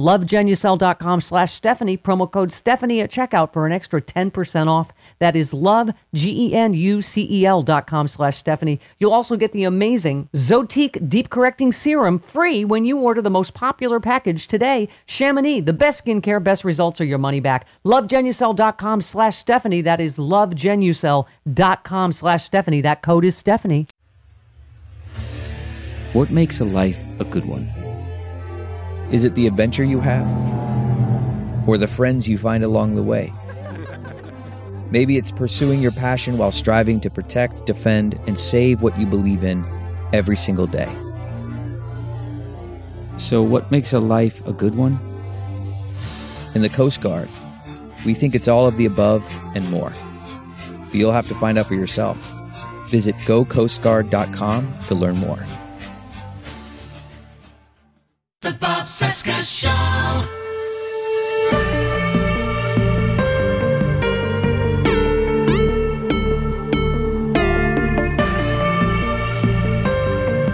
Speaker 11: lovegenucel.com/Stephanie, promo code Stephanie at checkout for an extra 10% off. That is lovegenucel.com/Stephanie. You'll also get the amazing Zotique Deep Correcting Serum free when you order the most popular package today. Chamonix, the best skincare, best results, or your money back. Lovegenucel.com/Stephanie. That is lovegenucel.com/Stephanie. That code is Stephanie.
Speaker 12: What makes a life a good one? Is it the adventure you have? Or the friends you find along the way? Maybe it's pursuing your passion while striving to protect, defend, and save what you believe in every single day. So what makes a life a good one? In the Coast Guard, we think it's all of the above and more. But you'll have to find out for yourself. Visit gocoastguard.com to learn more.
Speaker 8: The Bob Cesca Show.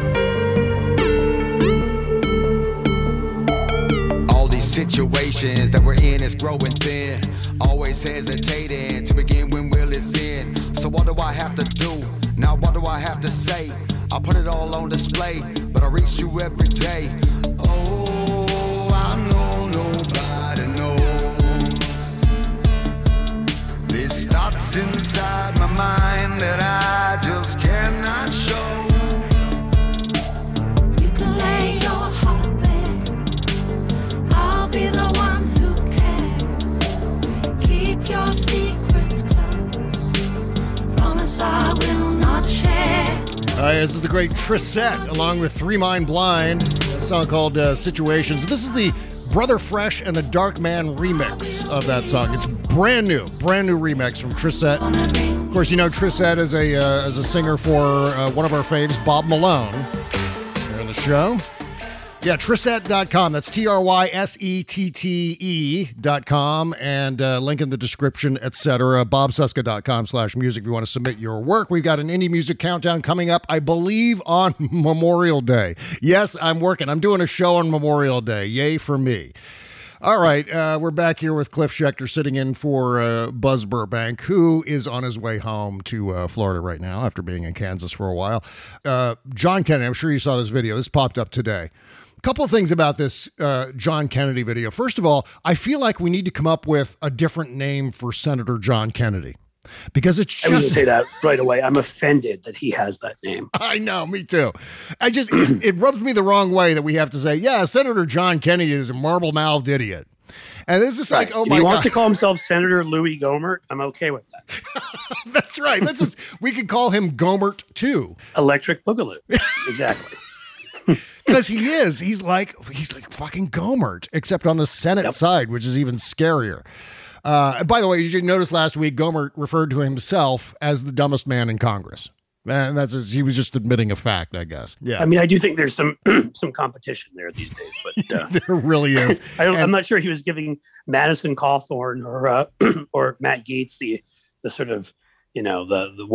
Speaker 13: Situations that we're in is growing thin. Always hesitating to begin when will it's in. So what do I have to do? Now what do I have to say? I put it all on display, but I reach you every day. Oh, I know nobody knows. There's thoughts inside my mind that I just cannot show.
Speaker 8: You can lay your heart bare. I'll be the one who cares. Keep your secrets close. Promise I will not share.
Speaker 3: This is the great Trissette, along with Three Mind Blind, a song called Situations. This is the Brother Fresh and the Dark Man remix of that song. It's brand new remix from Trissette. Of course, you know Trissette as a singer for one of our faves, Bob Malone, here on the show. Yeah, Trissette.com. That's TRYSETTE.com, and link in the description, etc. BobCesca.com/music if you want to submit your work. We've got an indie music countdown coming up, I believe, on Memorial Day. Yes, I'm working. I'm doing a show on Memorial Day. Yay for me. All right, we're back here with Cliff Schechter sitting in for Buzz Burbank, who is on his way home to Florida right now after being in Kansas for a while. John Kennedy, I'm sure you saw this video. This popped up today. Couple of things about this John Kennedy video. First of all, I feel like we need to come up with a different name for Senator John Kennedy, because it's just...
Speaker 10: I was going to say that right away. I'm offended that he has that name.
Speaker 3: I know, me too. It rubs me the wrong way that we have to say, yeah, Senator John Kennedy is a marble-mouthed idiot. And this is like, oh my God.
Speaker 10: If he wants to call himself Senator Louis Gohmert, I'm okay with that.
Speaker 3: That's right. We could call him Gohmert too.
Speaker 10: Electric Boogaloo. Exactly.
Speaker 3: Because he's like fucking Gohmert, except on the Senate side, which is even scarier. By the way, you should notice last week Gohmert referred to himself as the dumbest man in Congress. And he was just admitting a fact, I guess. Yeah.
Speaker 10: I mean, I do think there's some competition there these days, but
Speaker 3: there really is.
Speaker 10: I'm not sure he was giving Madison Cawthorn or Matt Gaetz the sort of, you know,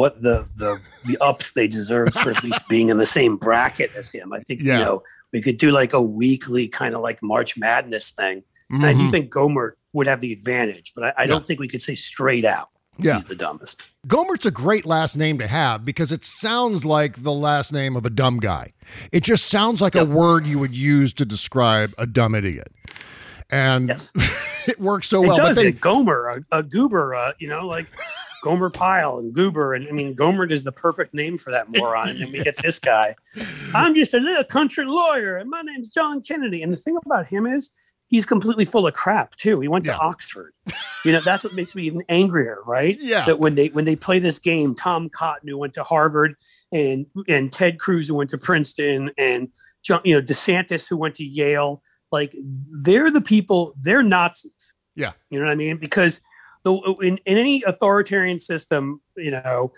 Speaker 10: the ups they deserve for at least being in the same bracket as him. I think, you know, we could do like a weekly kind of like March Madness thing. Mm-hmm. And I do think Gohmert would have the advantage, but I don't think we could say straight out he's the dumbest.
Speaker 3: Gohmert's a great last name to have because it sounds like the last name of a dumb guy. It just sounds like a word you would use to describe a dumb idiot. And it works so well.
Speaker 10: It does. Gomer, a goober, you know, like Gomer Pyle and Goober. And I mean, Gohmert is the perfect name for that moron. And then we get this guy. I'm just a little country lawyer and my name's John Kennedy. And the thing about him is he's completely full of crap too. He went to Oxford. You know, that's what makes me even angrier, right?
Speaker 3: Yeah.
Speaker 10: That when they play this game, Tom Cotton, who went to Harvard, and Ted Cruz, who went to Princeton, and John, you know, DeSantis, who went to Yale, like they're the people, they're Nazis.
Speaker 3: Yeah.
Speaker 10: You know what I mean? Because in any authoritarian system, you know,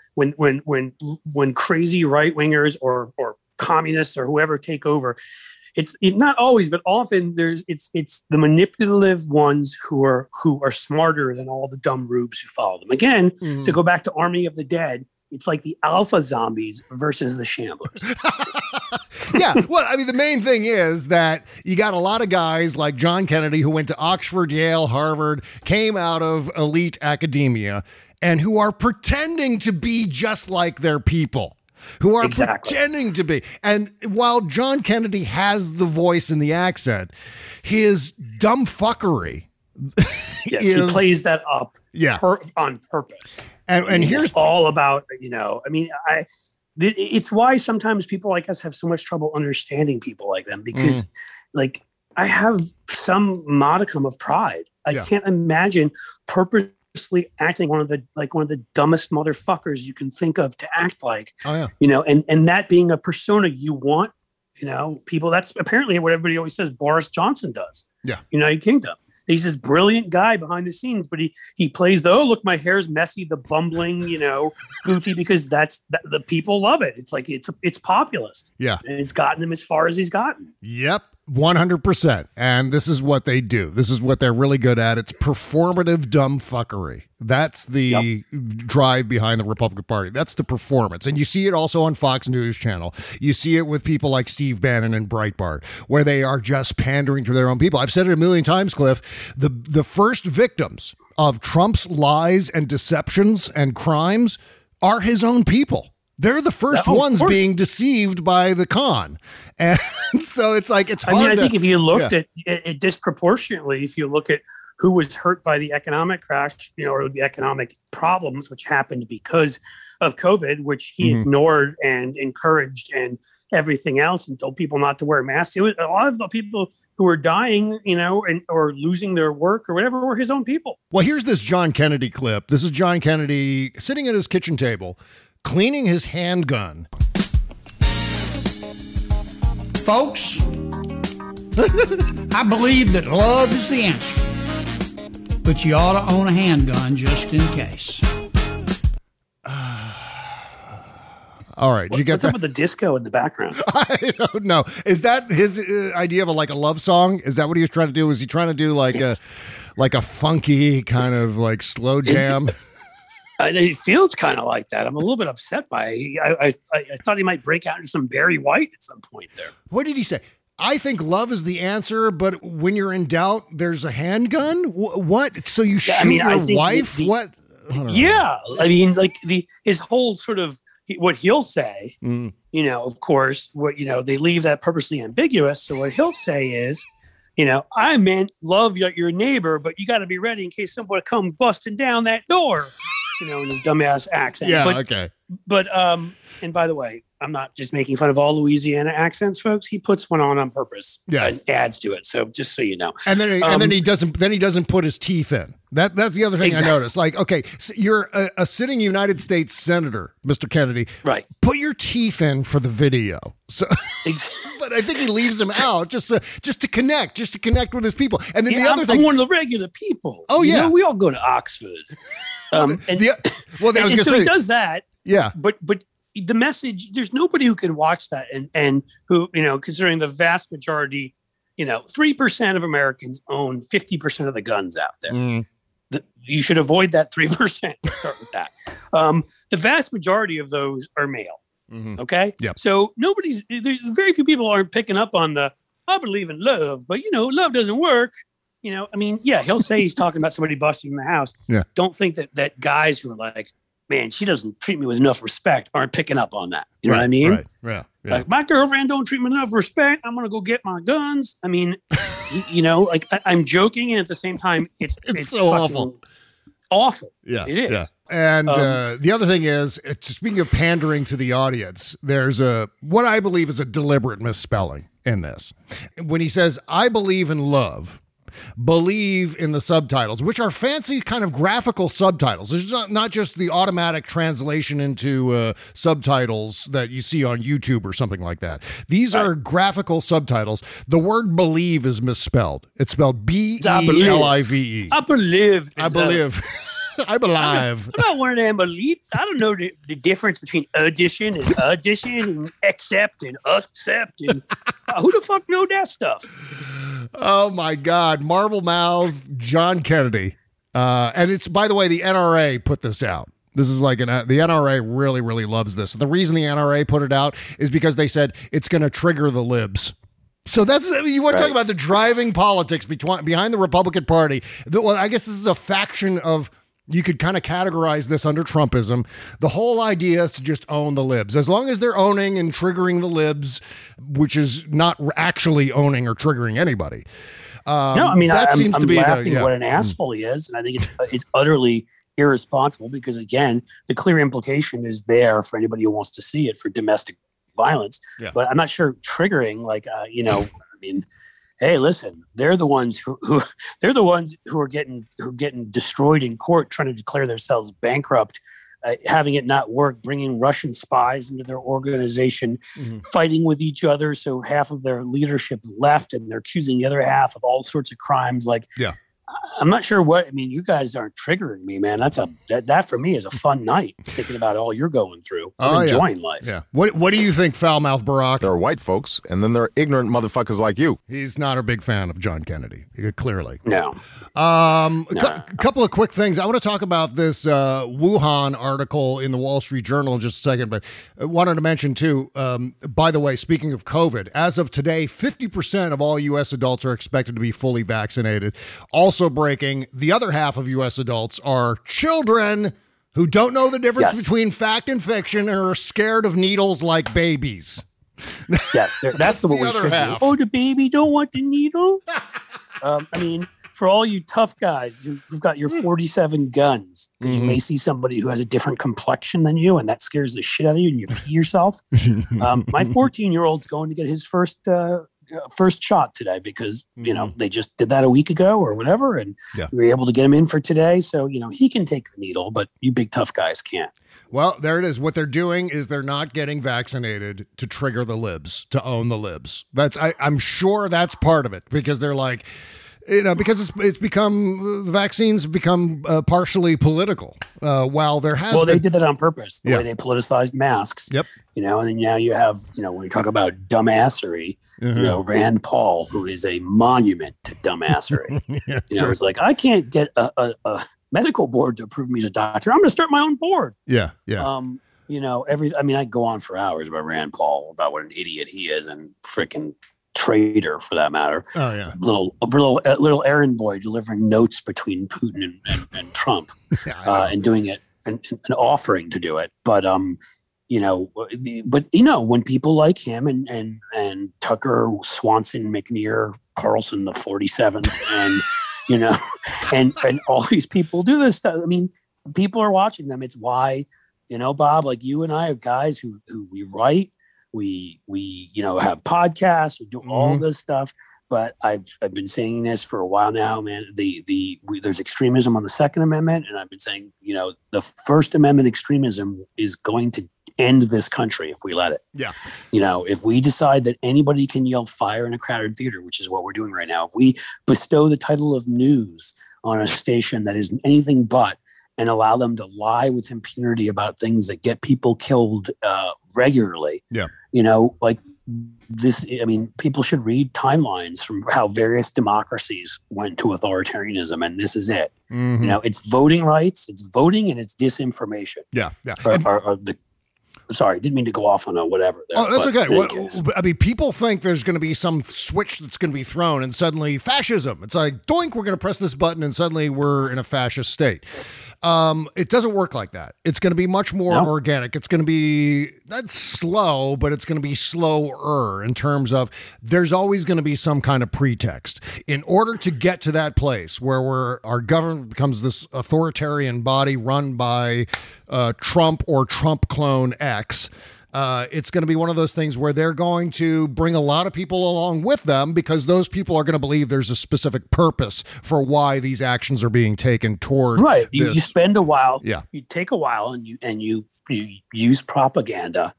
Speaker 10: when crazy right wingers or communists or whoever take over, it's not always, but often it's the manipulative ones who are smarter than all the dumb rubes who follow them. Again, to go back to Army of the Dead, it's like the alpha zombies versus the shamblers.
Speaker 3: Yeah. Well, I mean, the main thing is that you got a lot of guys like John Kennedy who went to Oxford, Yale, Harvard, came out of elite academia, and who are pretending to be just like their people. Who are pretending to be. And while John Kennedy has the voice and the accent, his dumb fuckery
Speaker 10: he plays that up on purpose.
Speaker 3: And here's
Speaker 10: it's all about, you know, I mean, it's why sometimes people like us have so much trouble understanding people like them, because like I have some modicum of pride. I can't imagine purposely acting one of the dumbest motherfuckers you can think of to act like. You know, and that being a persona you want, you know, people, that's apparently what everybody always says Boris Johnson does. United Kingdom. He's this brilliant guy behind the scenes, but he plays the, oh, look, my hair's messy, the bumbling, you know, goofy, because the people love it. It's like, it's populist.
Speaker 3: Yeah.
Speaker 10: And it's gotten him as far as he's gotten.
Speaker 3: Yep. 100%. And this is what they do. This is what they're really good at. It's performative dumb fuckery. That's the drive behind the Republican Party. That's the performance. And you see it also on Fox News Channel. You see it with people like Steve Bannon and Breitbart, where they are just pandering to their own people. I've said it a million times, Cliff. The first victims of Trump's lies and deceptions and crimes are his own people. They're the first ones being deceived by the con. And so it's like, it's hard.
Speaker 10: I think if you looked at it disproportionately, if you look at who was hurt by the economic crash, or the economic problems, which happened because of COVID, which he ignored and encouraged and everything else and told people not to wear masks. It was a lot of the people who were dying, or losing their work or whatever were his own people.
Speaker 3: Well, here's this John Kennedy clip. This is John Kennedy sitting at his kitchen table, cleaning his handgun.
Speaker 7: Folks, I believe that love is the answer, but you ought to own a handgun just in case.
Speaker 3: All right. Did you get
Speaker 10: What's up with the disco in the background?
Speaker 3: I don't know. Is that his idea of a love song? Is that what he was trying to do? Was he trying to do like a funky kind of like slow jam?
Speaker 10: It feels kind of like that. I'm a little bit upset by it. I thought he might break out into some Barry White at some point there.
Speaker 3: What did he say? I think love is the answer, but when you're in doubt, there's a handgun? What? So you shoot your wife? What?
Speaker 10: Yeah. I mean, like his whole sort of what he'll say, of course, what, they leave that purposely ambiguous. So what he'll say is, I meant love your neighbor, but you got to be ready in case someone come busting down that door. In his dumbass accent.
Speaker 3: Yeah, okay.
Speaker 10: But, and by the way, I'm not just making fun of all Louisiana accents, folks. He puts one on purpose.
Speaker 3: Yeah.
Speaker 10: And adds to it. So just so you know.
Speaker 3: And then he doesn't put his teeth in. That's the other thing I noticed. Like, okay, so you're a sitting United States senator, Mr. Kennedy.
Speaker 10: Right.
Speaker 3: Put your teeth in for the video. So, but I think he leaves them out just to connect with his people. And then the other thing,
Speaker 10: I'm one of the regular people.
Speaker 3: Oh yeah,
Speaker 10: we all go to Oxford.
Speaker 3: I was going to say
Speaker 10: he does that.
Speaker 3: Yeah,
Speaker 10: but the message, there's nobody who can watch that and who, considering the vast majority, 3% of Americans own 50% of the guns out there. You should avoid that 3%. Let's start with that. The vast majority of those are male. Okay.
Speaker 3: Yep.
Speaker 10: So there's very few people aren't picking up on I believe in love, but love doesn't work. He'll say he's talking about somebody busting in the house.
Speaker 3: Yeah.
Speaker 10: Don't think that guys who are like, man, she doesn't treat me with enough respect aren't picking up on that. You know what I mean?
Speaker 3: Right. Yeah.
Speaker 10: Like, my girlfriend don't treat me with enough respect. I'm going to go get my guns. I mean, I'm joking. And at the same time, it's
Speaker 3: so awful.
Speaker 10: Awful.
Speaker 3: Yeah.
Speaker 10: It is.
Speaker 3: Yeah. And the other thing is, speaking of pandering to the audience, there's what I believe is a deliberate misspelling in this. When he says, I believe in love, believe in the subtitles, which are fancy kind of graphical subtitles. There's not just the automatic translation into subtitles that you see on YouTube or something like that. These are graphical subtitles. The word believe is misspelled. It's spelled B-E-L-I-V-E.
Speaker 10: I believe.
Speaker 3: I believe. I believe.
Speaker 10: I'm not one of them elites. I don't know the difference between audition and accept and accept. And who the fuck know that stuff?
Speaker 3: Oh my God. Marble Mouth, John Kennedy. And it's, by the way, the NRA put this out. This is like the NRA really, really loves this. The reason the NRA put it out is because they said it's going to trigger the libs. So you want to talk about the driving politics behind the Republican Party. Well, I guess this is a faction of, you could kind of categorize this under Trumpism. The whole idea is to just own the libs. As long as they're owning and triggering the libs, which is not actually owning or triggering anybody.
Speaker 10: No, I mean, I'm laughing at what an asshole he is. And I think it's utterly irresponsible because, again, the clear implication is there for anybody who wants to see it for domestic violence.
Speaker 3: Yeah.
Speaker 10: But I'm not sure triggering, hey, listen, they're the ones who are getting destroyed in court, trying to declare themselves bankrupt, having it not work, bringing Russian spies into their organization, fighting with each other. So half of their leadership left, and they're accusing the other half of all sorts of crimes. I'm not sure what, I mean, you guys aren't triggering me, man. That for me is a fun night, thinking about all you're going through. I'm enjoying life.
Speaker 3: Yeah. What do you think, Foulmouth Barack?
Speaker 9: There are white folks, and then there are ignorant motherfuckers like you.
Speaker 3: He's not a big fan of John Kennedy, clearly.
Speaker 10: No.
Speaker 3: A couple of quick things. I want to talk about this Wuhan article in the Wall Street Journal in just a second, but I wanted to mention, too, by the way, speaking of COVID, as of today, 50% of all U.S. adults are expected to be fully vaccinated. Also breaking, the other half of U.S. adults are children who don't know the difference between fact and fiction and are scared of needles like babies.
Speaker 10: Yes, that's what we should do. Oh, the baby don't want the needle? I mean, for all you tough guys who've got your 47 guns, you may see somebody who has a different complexion than you, and that scares the shit out of you, and you pee yourself. My 14-year-old's going to get his first shot today because, they just did that a week ago or whatever, and we were able to get him in for today. So, he can take the needle, but you big tough guys can't.
Speaker 3: Well, there it is. What they're doing is they're not getting vaccinated to trigger the libs, to own the libs. I'm sure that's part of it, because they're like, because it's become, the vaccines have become partially political. While there has
Speaker 10: they did that on purpose. The way they politicized masks. Yep. And then now you have, when you talk about dumbassery, Rand Paul, who is a monument to dumbassery. It's like, I can't get a medical board to approve me as a doctor. I'm going to start my own board.
Speaker 3: Yeah.
Speaker 10: I go on for hours about Rand Paul, about what an idiot he is, and freaking traitor for that matter.
Speaker 3: Oh yeah.
Speaker 10: Little errand boy delivering notes between Putin and Trump, and doing it and offering to do it. But when people like him and Tucker Swanson McNear Carlson the 47th and and all these people do this stuff. I mean, people are watching them. It's why, Bob, like you and I are guys who we write, we have podcasts, we do all this stuff. But I've been saying this for a while now, man. There's extremism on the Second Amendment, and I've been saying, the First Amendment extremism is going to end this country if we let it.
Speaker 3: Yeah.
Speaker 10: If we decide that anybody can yell fire in a crowded theater, which is what we're doing right now, if we bestow the title of news on a station that is anything but, and allow them to lie with impunity about things that get people killed regularly.
Speaker 3: Yeah.
Speaker 10: Like this, people should read timelines from how various democracies went to authoritarianism, and this is it.
Speaker 3: Mm-hmm.
Speaker 10: It's voting rights, it's voting, and it's disinformation.
Speaker 3: Yeah.
Speaker 10: Sorry, didn't mean to go off on a whatever there.
Speaker 3: Oh, that's okay. People think there's going to be some switch that's going to be thrown and suddenly fascism. It's like, doink, we're going to press this button and suddenly we're in a fascist state. It doesn't work like that. It's going to be much more organic. It's going to be, that's slow, but it's going to be slower in terms of there's always going to be some kind of pretext. In order to get to that place where our government becomes this authoritarian body run by Trump or Trump clone X, it's going to be one of those things where they're going to bring a lot of people along with them because those people are going to believe there's a specific purpose for why these actions are being taken toward.
Speaker 10: Right. You spend a while.
Speaker 3: Yeah.
Speaker 10: You take a while and you use propaganda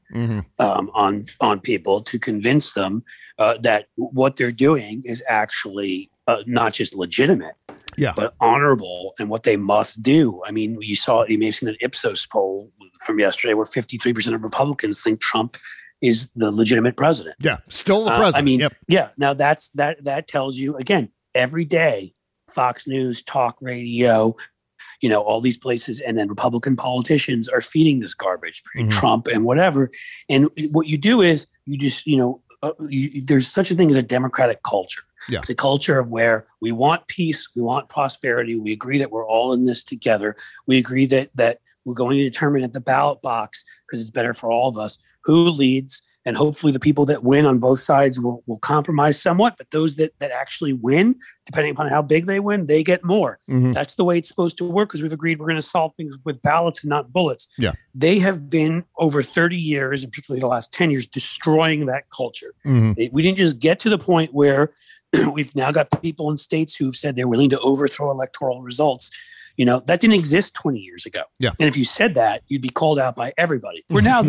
Speaker 10: on people to convince them that what they're doing is actually not just legitimate, but honorable and what they must do. I mean, you may have seen an Ipsos poll from yesterday where 53% of Republicans think Trump is the legitimate president.
Speaker 3: Yeah, still the president.
Speaker 10: Now that tells you, again, every day, Fox News, talk radio, all these places, and then Republican politicians are feeding this garbage between Trump and whatever. And what you do is you just, there's such a thing as a democratic culture.
Speaker 3: Yeah.
Speaker 10: It's a culture of where we want peace, we want prosperity, we agree that we're all in this together. We agree that we're going to determine at the ballot box, because it's better for all of us, who leads, and hopefully the people that win on both sides will compromise somewhat, but those that actually win, depending upon how big they win, they get more. That's the way it's supposed to work, because we've agreed we're going to solve things with ballots and not bullets.
Speaker 3: Yeah.
Speaker 10: They have been over 30 years, and particularly the last 10 years, destroying that culture. We didn't just get to the point where we've now got people in states who've said they're willing to overthrow electoral results. That didn't exist 20 years ago.
Speaker 3: Yeah.
Speaker 10: And if you said that, you'd be called out by everybody. We're now there.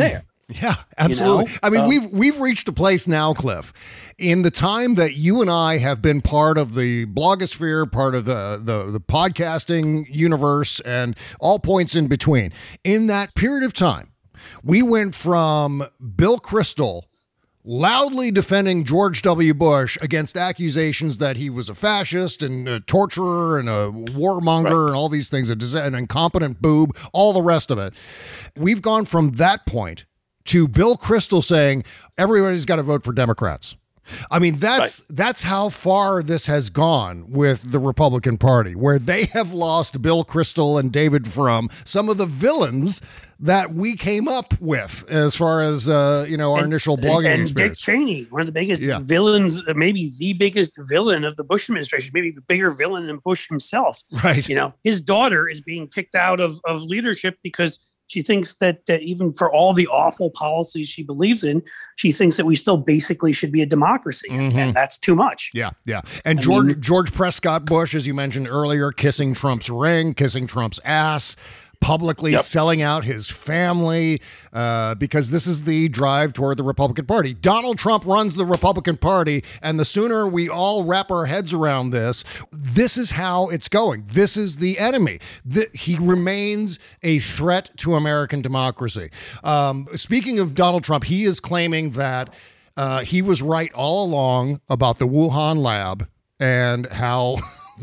Speaker 3: Yeah, absolutely.
Speaker 10: You know?
Speaker 3: I mean, we've reached a place now, Cliff, in the time that you and I have been part of the blogosphere, part of the podcasting universe, and all points in between. In that period of time, we went from Bill Kristol loudly defending George W. Bush against accusations that he was a fascist and a torturer and a warmonger and all these things, an incompetent boob, all the rest of it. We've gone from that point to Bill Kristol saying everybody's got to vote for Democrats. I mean, that's how far this has gone with the Republican Party, where they have lost Bill Kristol and David Frum, some of the villains that we came up with as far as, our initial blogging experience.
Speaker 10: Dick Cheney, one of the biggest villains, maybe the biggest villain of the Bush administration, maybe a bigger villain than Bush himself.
Speaker 3: Right.
Speaker 10: His daughter is being kicked out of leadership because she thinks that even for all the awful policies she believes in, she thinks that we still basically should be a democracy. And that's too much.
Speaker 3: Yeah, yeah. And George Prescott Bush, as you mentioned earlier, kissing Trump's ring, kissing Trump's ass, publicly selling out his family because this is the drive toward the Republican Party. Donald Trump runs the Republican Party, and the sooner we all wrap our heads around this is how it's going. This is the enemy. He remains a threat to American democracy. Speaking of Donald Trump, he is claiming that he was right all along about the Wuhan lab and how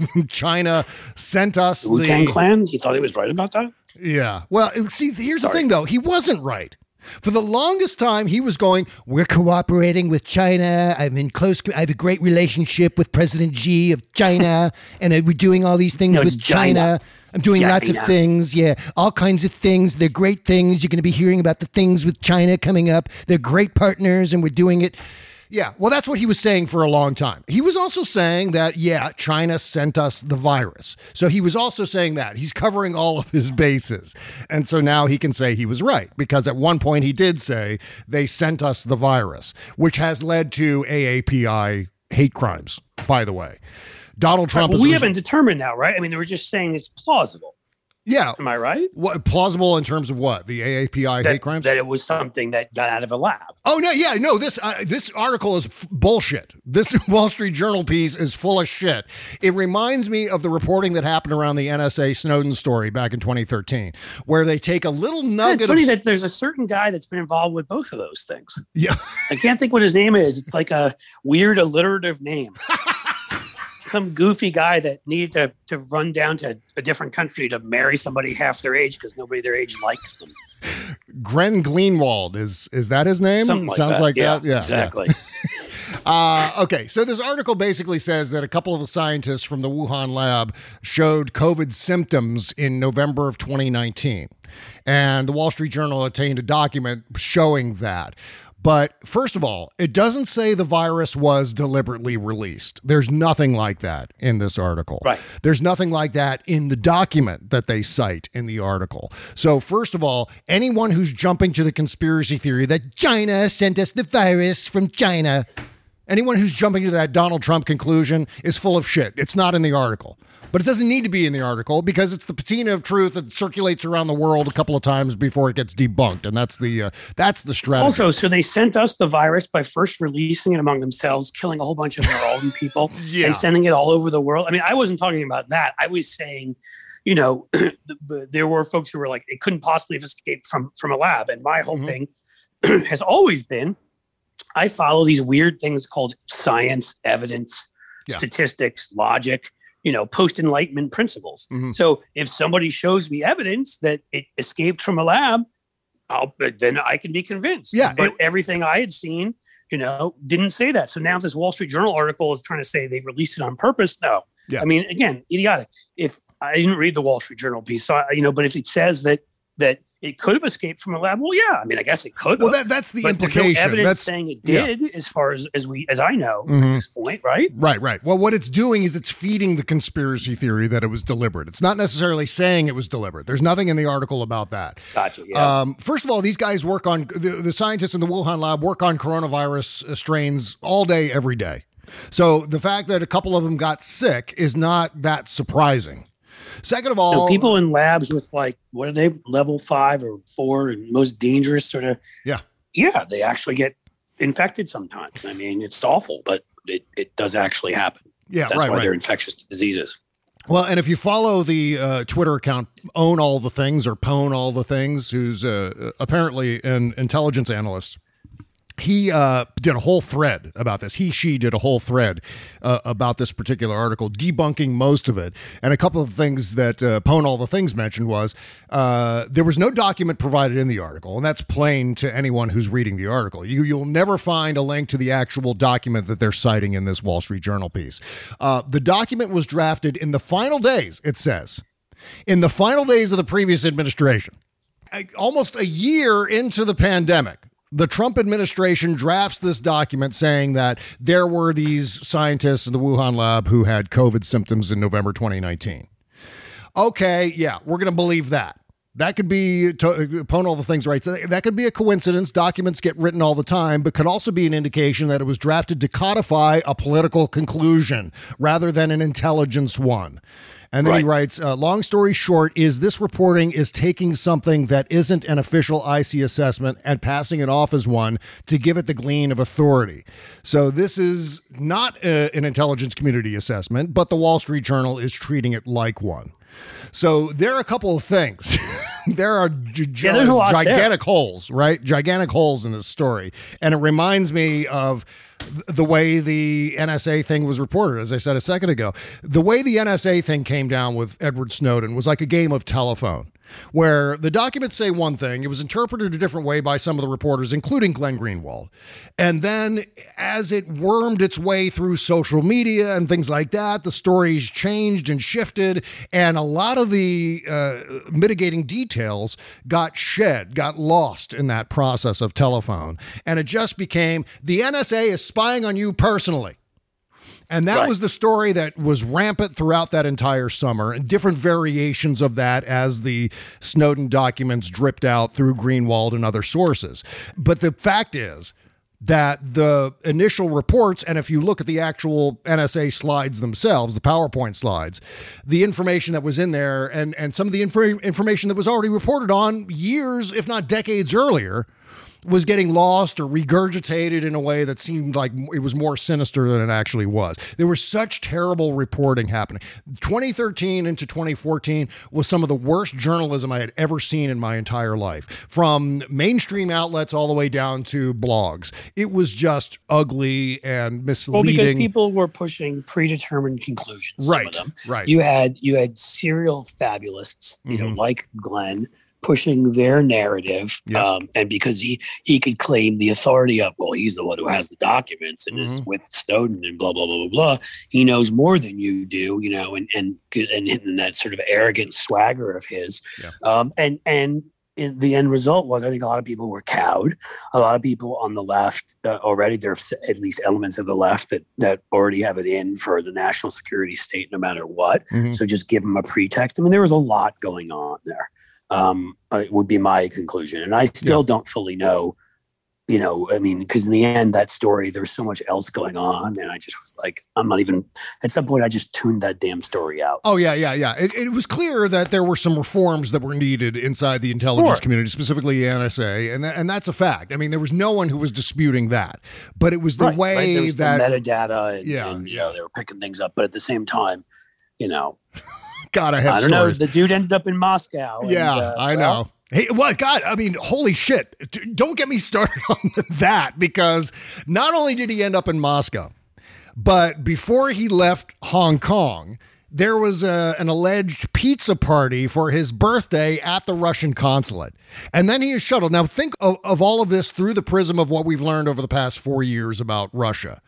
Speaker 3: China sent us
Speaker 10: the Wu-Tang Clan. He thought he was right about that?
Speaker 3: Yeah. Well, see, here's the thing, though. He wasn't right. For the longest time, he was going, we're cooperating with China. I have a great relationship with President Xi of China, and we're doing all these things with China. I'm doing lots of things. Yeah, all kinds of things. They're great things. You're going to be hearing about the things with China coming up. They're great partners, and we're doing it. Yeah, well, that's what he was saying for a long time. He was also saying that, China sent us the virus. So he was also saying that. He's covering all of his bases. And so now he can say he was right, because at one point he did say they sent us the virus, which has led to AAPI hate crimes, by the way. Donald Trump
Speaker 10: we haven't determined now, right? I mean, they were just saying it's plausible.
Speaker 3: Yeah.
Speaker 10: Am I right?
Speaker 3: What, plausible in terms of what? The AAPI hate crimes?
Speaker 10: That it was something that got out of a lab.
Speaker 3: Oh, no. Yeah. No, this article is bullshit. This Wall Street Journal piece is full of shit. It reminds me of the reporting that happened around the NSA Snowden story back in 2013, where they take a little nugget.
Speaker 10: It's funny that there's a certain guy that's been involved with both of those things.
Speaker 3: Yeah.
Speaker 10: I can't think what his name is. It's like a weird alliterative name. Some goofy guy that needed to run down to a different country to marry somebody half their age because nobody their age likes them.
Speaker 3: Glenn Greenwald, is that his name? Sounds like that. Yeah,
Speaker 10: exactly.
Speaker 3: Okay, so this article basically says that a couple of the scientists from the Wuhan lab showed COVID symptoms in November of 2019. And the Wall Street Journal obtained a document showing that. But first of all, it doesn't say the virus was deliberately released. There's nothing like that in this article.
Speaker 10: Right.
Speaker 3: There's nothing like that in the document that they cite in the article. So first of all, anyone who's jumping to the conspiracy theory that China sent us the virus from China, anyone who's jumping to that Donald Trump conclusion is full of shit. It's not in the article. But it doesn't need to be in the article because it's the patina of truth that circulates around the world a couple of times before it gets debunked. And that's the strategy.
Speaker 10: Also, so they sent us the virus by first releasing it among themselves, killing a whole bunch of their own people and sending it all over the world. I mean, I wasn't talking about that. I was saying, there were folks who were like, it couldn't possibly have escaped from a lab. And my whole thing has always been, I follow these weird things called science, evidence, statistics, logic, post-enlightenment principles. So if somebody shows me evidence that it escaped from a lab, then I can be convinced.
Speaker 3: Yeah.
Speaker 10: But everything I had seen, didn't say that. So now this Wall Street Journal article is trying to say they released it on purpose. No.
Speaker 3: Yeah.
Speaker 10: I mean, again, idiotic. If I didn't read the Wall Street Journal piece, so but if it says that it could have escaped from a lab, well, yeah, I mean, I guess it could.
Speaker 3: Well, that's the implication.
Speaker 10: There's no evidence saying it did, as far as I know at this point, right?
Speaker 3: Right. Well, what it's doing is it's feeding the conspiracy theory that it was deliberate. It's not necessarily saying it was deliberate. There's nothing in the article about that.
Speaker 10: Gotcha. Yeah.
Speaker 3: First of all, these guys work on the scientists in the Wuhan lab work on coronavirus strains all day, every day. So the fact that a couple of them got sick is not that surprising. Second of all,
Speaker 10: people in labs with what are they, level 5 or 4 and most dangerous sort of yeah, they actually get infected sometimes. I mean, it's awful, but it does actually happen.
Speaker 3: Yeah,
Speaker 10: that's why
Speaker 3: right.
Speaker 10: they're infectious diseases.
Speaker 3: Well, and if you follow the Twitter account Own All the Things or Pwn All the Things, who's apparently an intelligence analyst, he did a whole thread about this. She did a whole thread about this particular article, debunking most of it. And a couple of things that Pwn All the Things mentioned was there was no document provided in the article, and that's plain to anyone who's reading the article. You'll never find a link to the actual document that they're citing in this Wall Street Journal piece. The document was drafted in the final days, it says, in the final days of the previous administration. Almost a year into the pandemic, the Trump administration drafts this document saying that there were these scientists in the Wuhan lab who had COVID symptoms in November 2019. Okay, yeah, we're going to believe that. That could be, Pwn All the Things right, so that could be a coincidence. Documents get written all the time, but could also be an indication that it was drafted to codify a political conclusion rather than an intelligence one. And then he writes, long story short, this reporting is taking something that isn't an official IC assessment and passing it off as one to give it the gleam of authority. So this is not an intelligence community assessment, but the Wall Street Journal is treating it like one. So there are a couple of things. There are gigantic holes, right? Gigantic holes in this story. And it reminds me of the way the NSA thing was reported, as I said a second ago. The way the NSA thing came down with Edward Snowden was like a game of telephone, where the documents say one thing, it was interpreted a different way by some of the reporters, including Glenn Greenwald. And then as it wormed its way through social media and things like that, the stories changed and shifted, and a lot of the mitigating details got lost in that process of telephone. And it just became, the NSA is spying on you personally. And that was the story that was rampant throughout that entire summer, and different variations of that as the Snowden documents dripped out through Greenwald and other sources. But the fact is that the initial reports, and if you look at the actual NSA slides themselves, the PowerPoint slides, the information that was in there and some of the information that was already reported on years, if not decades earlier, was getting lost or regurgitated in a way that seemed like it was more sinister than it actually was. There was such terrible reporting happening. 2013 into 2014 was some of the worst journalism I had ever seen in my entire life, from mainstream outlets all the way down to blogs. It was just ugly and misleading.
Speaker 10: Well, because people were pushing predetermined conclusions.
Speaker 3: Right,
Speaker 10: some of them.
Speaker 3: right.
Speaker 10: You had serial fabulists, you know, like Glenn, pushing their narrative, and because he could claim the authority of, well, he's the one who has the documents and is with Snowden and blah blah blah blah blah. He knows more than you do, you know, and that sort of arrogant swagger of his, and the end result was, I think a lot of people were cowed. A lot of people on the left already, there's at least elements of the left that already have it in for the national security state, no matter what. So just give them a pretext. I mean, there was a lot going on there. It would be my conclusion. And I still don't fully know, you know, I mean, because in the end, that story, there was so much else going on. And I just was like, I'm not even, at some point, I just tuned that damn story out.
Speaker 3: Oh, yeah. It was clear that there were some reforms that were needed inside the intelligence community, specifically the NSA. And that's a fact. I mean, there was no one who was disputing that. But it was the way
Speaker 10: there was
Speaker 3: that
Speaker 10: the metadata and you know, they were picking things up. But at the same time, you know,
Speaker 3: God, I have
Speaker 10: I don't
Speaker 3: stories.
Speaker 10: know. The dude ended up in Moscow.
Speaker 3: Yeah, I know. Hey, what? God, I mean, holy shit. Don't get me started on that, because not only did he end up in Moscow, but before he left Hong Kong, there was an alleged pizza party for his birthday at the Russian consulate. And then he is shuttled. Now, think of all of this through the prism of what we've learned over the past 4 years about Russia.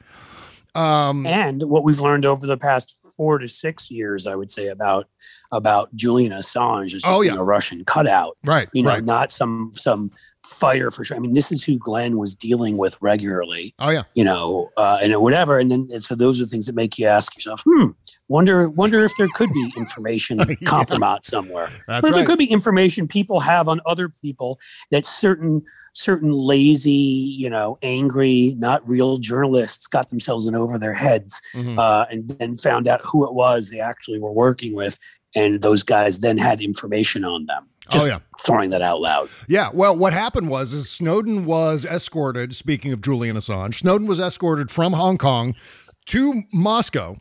Speaker 10: And what we've learned over the past 4 to 6 years, I would say, about Julian Assange is just being a Russian cutout,
Speaker 3: right?
Speaker 10: You know, not some fighter for sure. I mean, this is who Glenn was dealing with regularly.
Speaker 3: Oh yeah,
Speaker 10: you know, and whatever. And so those are the things that make you ask yourself, wonder if there could be information compromise somewhere.
Speaker 3: That's right.
Speaker 10: There could be information people have on other people that certain lazy, you know, angry, not real journalists got themselves in over their heads, and then found out who it was they actually were working with, and those guys then had information on them. Just throwing that out loud.
Speaker 3: Yeah. Well, what happened was Snowden was escorted, speaking of Julian Assange, Snowden was escorted from Hong Kong to Moscow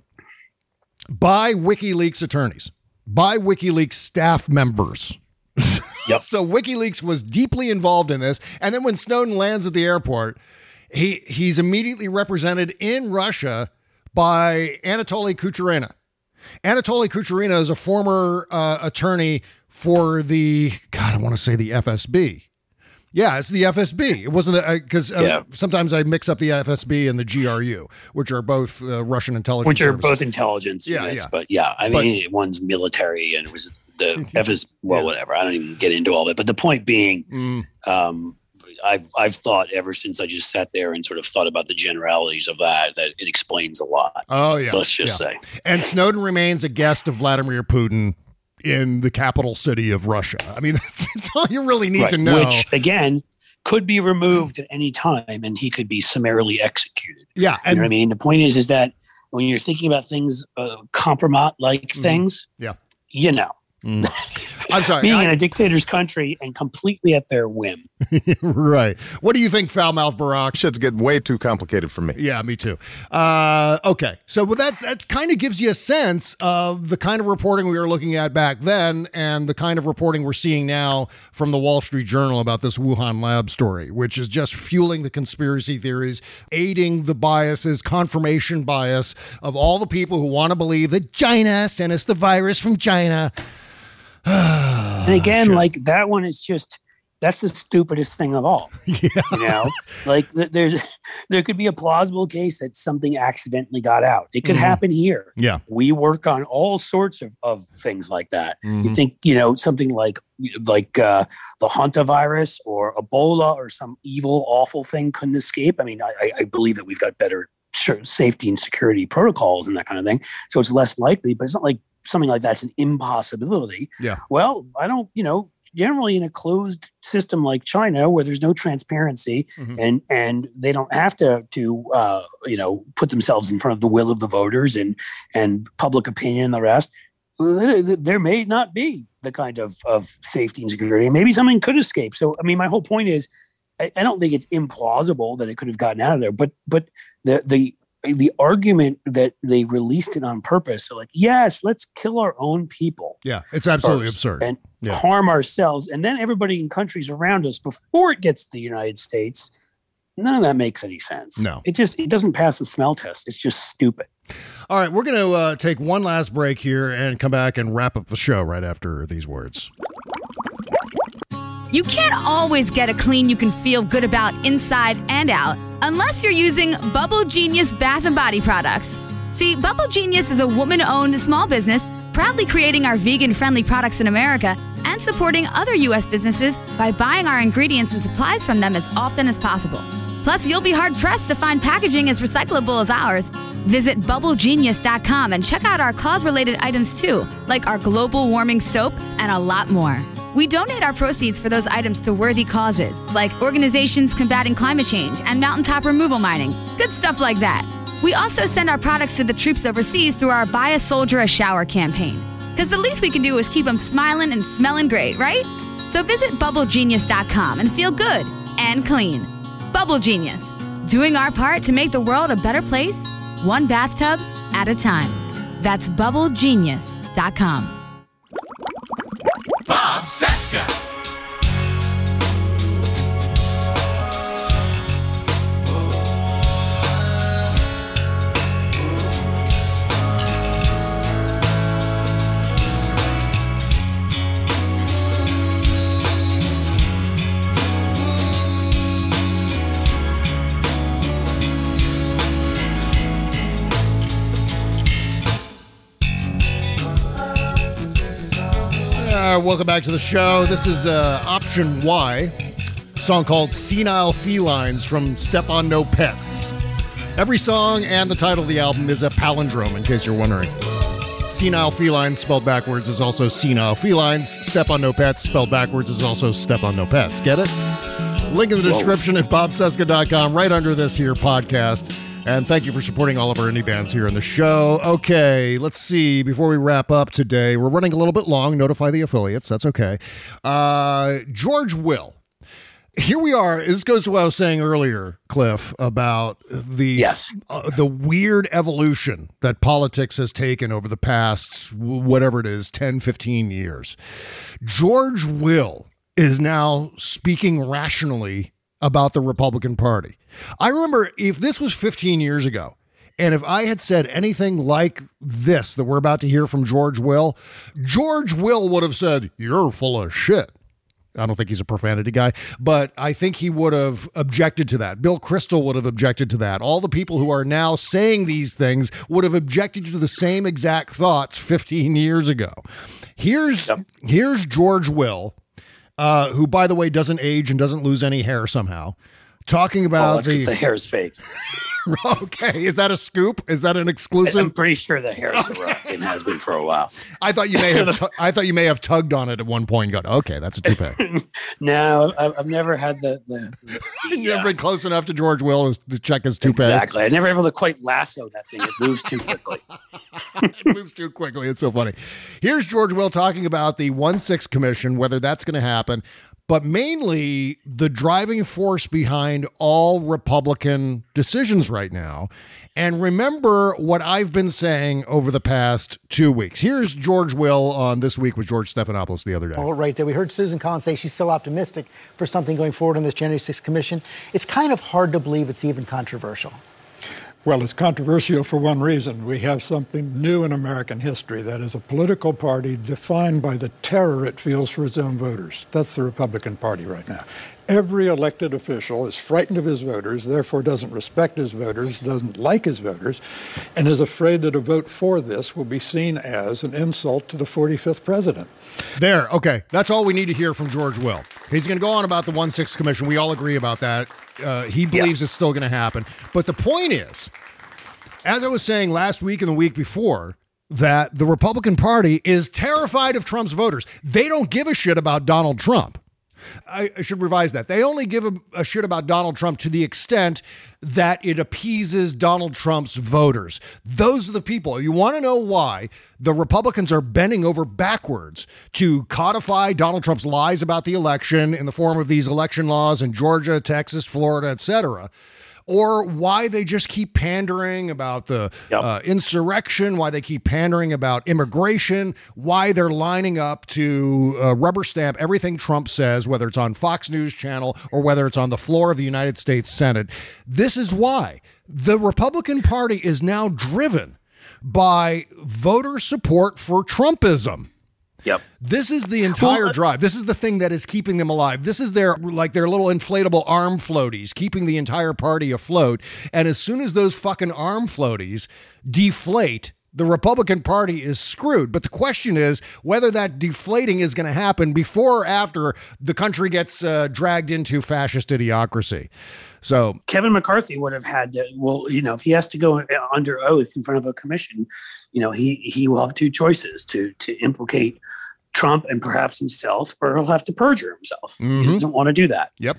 Speaker 3: by WikiLeaks attorneys, by WikiLeaks staff members.
Speaker 10: Yep.
Speaker 3: So WikiLeaks was deeply involved in this. And then when Snowden lands at the airport, he's immediately represented in Russia by Anatoly Kucherena. Anatoly Kucherena is a former attorney for the FSB. Yeah, it's the FSB. It wasn't because sometimes I mix up the FSB and the GRU, which are both Russian intelligence.
Speaker 10: Which are
Speaker 3: services.
Speaker 10: both intelligence units, but one's military and it was the FS. Well, whatever. I don't even get into all that. But the point being, I've thought ever since I just sat there and sort of thought about the generalities of that it explains a lot.
Speaker 3: Oh yeah,
Speaker 10: let's just say.
Speaker 3: And Snowden remains a guest of Vladimir Putin in the capital city of Russia. I mean, that's all you really need to know.
Speaker 10: Which, again, could be removed at any time and he could be summarily executed.
Speaker 3: Yeah.
Speaker 10: You know what I mean? The point is that when you're thinking about things, compromat-like things, you know.
Speaker 3: I'm sorry.
Speaker 10: Being in a dictator's country and completely at their whim.
Speaker 3: Right. What do you think, Foul-Mouth Barack?
Speaker 9: Shit's getting way too complicated for me.
Speaker 3: Yeah, me too. Okay. So that kind of gives you a sense of the kind of reporting we were looking at back then and the kind of reporting we're seeing now from the Wall Street Journal about this Wuhan lab story, which is just fueling the conspiracy theories, aiding the biases, confirmation bias of all the people who want to believe that China sent us the virus from China.
Speaker 10: And again, like that one is that's the stupidest thing of all.
Speaker 3: Yeah.
Speaker 10: You know, like there could be a plausible case that something accidentally got out. It could happen here.
Speaker 3: Yeah.
Speaker 10: We work on all sorts of things like that. You think, something like the hantavirus or Ebola or some evil, awful thing couldn't escape. I mean, I believe that we've got better safety and security protocols and that kind of thing. So it's less likely, but it's not like something like that's an impossibility.
Speaker 3: Yeah.
Speaker 10: Well, I don't, generally in a closed system like China where there's no transparency and they don't have to put themselves in front of the will of the voters and public opinion and the rest, there may not be the kind of safety and security. Maybe something could escape. So, I mean, my whole point is I don't think it's implausible that it could have gotten out of there, but the argument that they released it on purpose. So like, yes, let's kill our own people.
Speaker 3: Yeah, it's absolutely absurd.
Speaker 10: And harm ourselves. And then everybody in countries around us before it gets to the United States. None of that makes any sense.
Speaker 3: No.
Speaker 10: It doesn't pass the smell test. It's just stupid.
Speaker 3: All right, we're going to take one last break here and come back and wrap up the show right after these words.
Speaker 14: You can't always get a clean you can feel good about inside and out unless you're using Bubble Genius Bath and Body products. See, Bubble Genius is a woman-owned small business proudly creating our vegan-friendly products in America and supporting other U.S. businesses by buying our ingredients and supplies from them as often as possible. Plus, you'll be hard-pressed to find packaging as recyclable as ours. Visit BubbleGenius.com and check out our cause-related items too, like our global warming soap and a lot more. We donate our proceeds for those items to worthy causes, like organizations combating climate change and mountaintop removal mining. Good stuff like that. We also send our products to the troops overseas through our Buy a Soldier a Shower campaign. Because the least we can do is keep them smiling and smelling great, right? So visit BubbleGenius.com and feel good and clean. Bubble Genius, doing our part to make the world a better place, one bathtub at a time. That's BubbleGenius.com.
Speaker 15: Bob Cesca.
Speaker 3: Welcome back to the show. This is Option Y, a song called Senile Felines from Step on No Pets. Every song and the title of the album is a palindrome, in case you're wondering. Senile Felines spelled backwards is also Senile Felines. Step on No Pets spelled backwards is also Step on No Pets. Get it? Link in the description at bobcesca.com, right under this here podcast. And thank you for supporting all of our indie bands here on the show. Okay, let's see. Before we wrap up today, we're running a little bit long. Notify the affiliates. That's okay. George Will. Here we are. This goes to what I was saying earlier, Cliff, about the weird evolution that politics has taken over the past, whatever it is, 10, 15 years. George Will is now speaking rationally about the Republican Party. I remember if this was 15 years ago, and if I had said anything like this that we're about to hear from George Will would have said, "You're full of shit." I don't think he's a profanity guy, but I think he would have objected to that. Bill Kristol would have objected to that. All the people who are now saying these things would have objected to the same exact thoughts 15 years ago. Here's George Will, who, by the way, doesn't age and doesn't lose any hair somehow, talking about
Speaker 10: the hair is fake.
Speaker 3: Okay, is that a scoop? Is that an exclusive?
Speaker 10: I'm pretty sure the hair is rough and has been for a while.
Speaker 3: I thought you may have tugged on it at one point and gone, okay, that's a toupee.
Speaker 10: No, I've never had the
Speaker 3: You've never been close enough to George Will to check his toupee.
Speaker 10: Exactly. I never able to quite lasso that thing. It moves too quickly.
Speaker 3: It moves too quickly. It's so funny. Here's George Will talking about the 1-6 commission, whether that's going to happen, but mainly the driving force behind all Republican decisions right now. And remember what I've been saying over the past 2 weeks. Here's George Will on This Week with George Stephanopoulos the other day.
Speaker 15: Oh, right there. We heard Susan Collins say she's still optimistic for something going forward on this January 6th commission. It's kind of hard to believe it's even controversial.
Speaker 16: Well, it's controversial for one reason. We have something new in American history, that is a political party defined by the terror it feels for its own voters. That's the Republican Party right now. Every elected official is frightened of his voters, therefore doesn't respect his voters, doesn't like his voters, and is afraid that a vote for this will be seen as an insult to the 45th president.
Speaker 3: There. Okay. That's all we need to hear from George Will. He's going to go on about the 1-6 commission. We all agree about that. He believes it's still going to happen. But the point is, as I was saying last week and the week before, that the Republican Party is terrified of Trump's voters. They don't give a shit about Donald Trump. I should revise that. They only give a shit about Donald Trump to the extent that it appeases Donald Trump's voters. Those are the people. You want to know why the Republicans are bending over backwards to codify Donald Trump's lies about the election in the form of these election laws in Georgia, Texas, Florida, etc., or why they just keep pandering about the insurrection, why they keep pandering about immigration, why they're lining up to rubber stamp everything Trump says, whether it's on Fox News Channel or whether it's on the floor of the United States Senate. This is why the Republican Party is now driven by voter support for Trumpism.
Speaker 10: Yep.
Speaker 3: This is the entire drive. This is the thing that is keeping them alive. This is their little inflatable arm floaties keeping the entire party afloat. And as soon as those fucking arm floaties deflate, the Republican Party is screwed. But the question is whether that deflating is going to happen before or after the country gets dragged into fascist idiocracy. So
Speaker 10: Kevin McCarthy would have had to, if he has to go under oath in front of a commission, he will have two choices to implicate Trump and perhaps himself, or he'll have to perjure himself. Mm-hmm. He doesn't want to do that.
Speaker 3: Yep.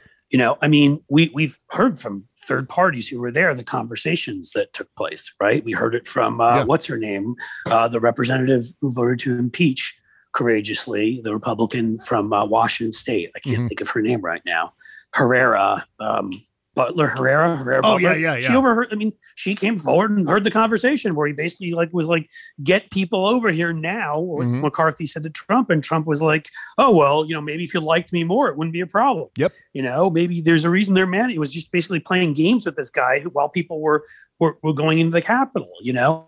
Speaker 10: We've heard from third parties who were there, the conversations that took place, right? We heard it from, what's her name? The representative who voted to impeach courageously, the Republican from Washington State. I can't think of her name right now. Herrera, Herrera.
Speaker 3: Oh, yeah.
Speaker 10: She overheard. She came forward and heard the conversation where he basically was get people over here now. Or McCarthy said to Trump, and Trump was like, "Oh well, maybe if you liked me more, it wouldn't be a problem."
Speaker 3: Yep.
Speaker 10: Maybe there's a reason they're mad. It was just basically playing games with this guy while people were going into the Capitol. Yeah.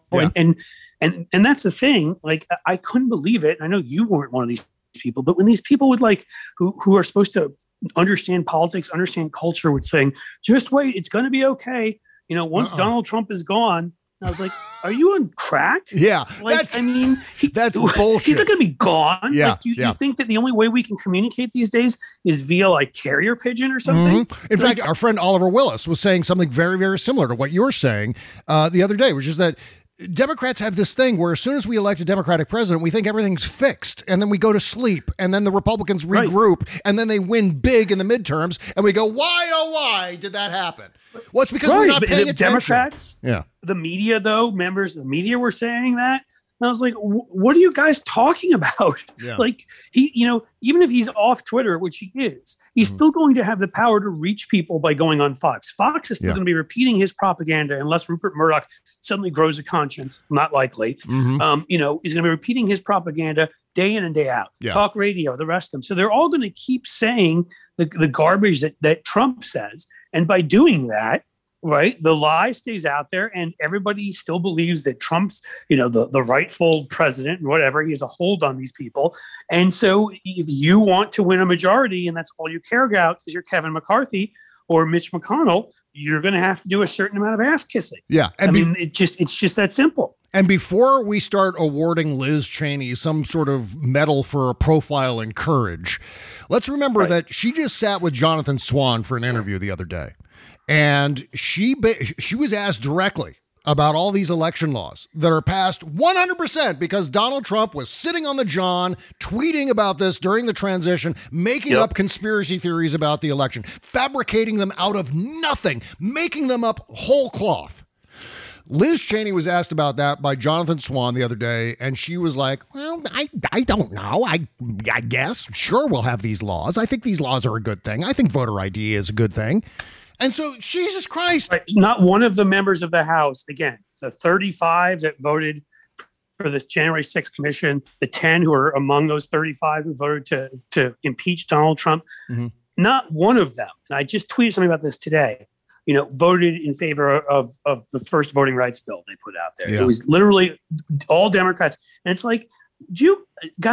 Speaker 10: And that's the thing. I couldn't believe it. I know you weren't one of these people, but when these people would who are supposed to understand politics, understand culture, would saying, just wait, it's going to be okay. Once Donald Trump is gone. I was like, are you on crack?
Speaker 3: Yeah.
Speaker 10: That's
Speaker 3: bullshit.
Speaker 10: He's not going to be gone.
Speaker 3: Yeah.
Speaker 10: You think that the only way we can communicate these days is via carrier pigeon or something?
Speaker 3: Mm-hmm. In fact, our friend Oliver Willis was saying something very, very similar to what you're saying the other day, which is that Democrats have this thing where as soon as we elect a Democratic president, we think everything's fixed, and then we go to sleep, and then the Republicans regroup, and then they win big in the midterms, and we go, why, oh, why did that happen? Well, it's because we're not paying attention.
Speaker 10: Democrats, the media, though, members of the media were saying that. And I was like, what are you guys talking about?
Speaker 3: Yeah.
Speaker 10: Like, even if he's off Twitter, which he is, he's still going to have the power to reach people by going on Fox. Fox is still going to be repeating his propaganda unless Rupert Murdoch suddenly grows a conscience. Not likely. He's going to be repeating his propaganda day in and day out.
Speaker 3: Yeah.
Speaker 10: Talk radio, the rest of them. So they're all going to keep saying the garbage that Trump says. And by doing that, right, the lie stays out there, and everybody still believes that Trump's, the rightful president and whatever. He has a hold on these people. And so if you want to win a majority and that's all you care about because you're Kevin McCarthy or Mitch McConnell, you're going to have to do a certain amount of ass kissing.
Speaker 3: Yeah.
Speaker 10: And it's just that simple.
Speaker 3: And before we start awarding Liz Cheney some sort of medal for a profile in courage, let's remember that she just sat with Jonathan Swan for an interview the other day. And she was asked directly about all these election laws that are passed 100% because Donald Trump was sitting on the John, tweeting about this during the transition, making up conspiracy theories about the election, fabricating them out of nothing, making them up whole cloth. Liz Cheney was asked about that by Jonathan Swan the other day, and she was like, well, I don't know. I guess, sure, we'll have these laws. I think these laws are a good thing. I think voter ID is a good thing. And so, Jesus Christ.
Speaker 10: Not one of the members of the House, again, the 35 that voted for this January 6th commission, the 10 who are among those 35 who voted to impeach Donald Trump, not one of them, and I just tweeted something about this today, voted in favor of the first voting rights bill they put out there.
Speaker 3: Yeah.
Speaker 10: It was literally all Democrats. And it's like, do you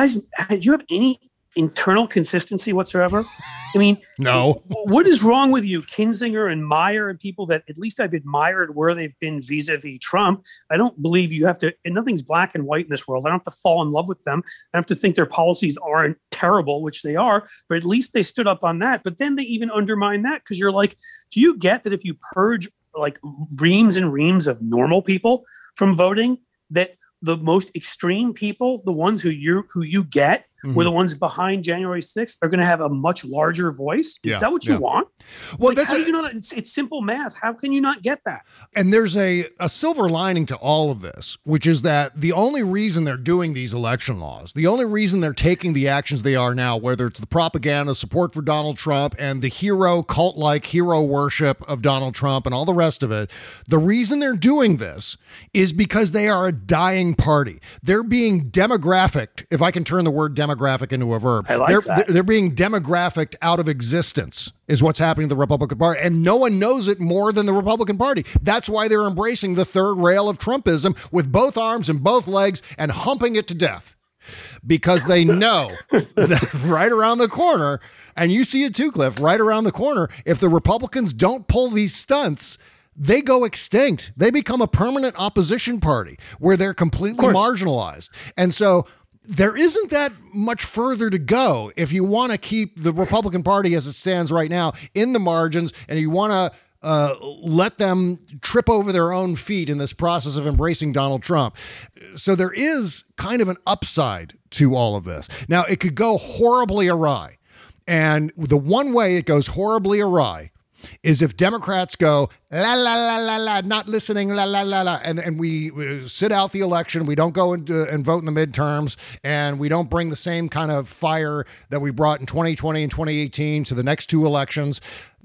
Speaker 10: have any internal consistency whatsoever? I mean,
Speaker 3: no.
Speaker 10: What is wrong with you, Kinzinger and Meyer and people that at least I've admired where they've been vis-a-vis Trump? I don't believe you have to, and nothing's black and white in this world. I don't have to fall in love with them. I have to think their policies aren't terrible, which they are, but at least they stood up on that. But then they even undermine that because you're like, do you get that if you purge like reams and reams of normal people from voting, that the most extreme people, the ones who you get, were the ones behind January 6th, are going to have a much larger voice? Is that what you want?
Speaker 3: Well,
Speaker 10: how do you not? It's simple math. How can you not get that?
Speaker 3: And there's a silver lining to all of this, which is that the only reason they're doing these election laws, the only reason they're taking the actions they are now, whether it's the propaganda, support for Donald Trump, and the cult-like hero worship of Donald Trump and all the rest of it, the reason they're doing this is because they are a dying party. They're being demographic, if I can turn the word demographic into a verb.
Speaker 10: I like that.
Speaker 3: They're being demographic out of existence is what's happening to the Republican Party. And no one knows it more than the Republican Party. That's why they're embracing the third rail of Trumpism with both arms and both legs and humping it to death. Because they know that right around the corner, and you see it too, Cliff, right around the corner, if the Republicans don't pull these stunts, they go extinct. They become a permanent opposition party where they're completely marginalized. And so there isn't that much further to go if you want to keep the Republican Party as it stands right now in the margins, and you want to let them trip over their own feet in this process of embracing Donald Trump. So there is kind of an upside to all of this. Now, it could go horribly awry. And the one way it goes horribly awry is if Democrats go, la, la, la, la, la, not listening, la, la, la, la, and we sit out the election, we don't go and vote in the midterms, and we don't bring the same kind of fire that we brought in 2020 and 2018 to the next two elections.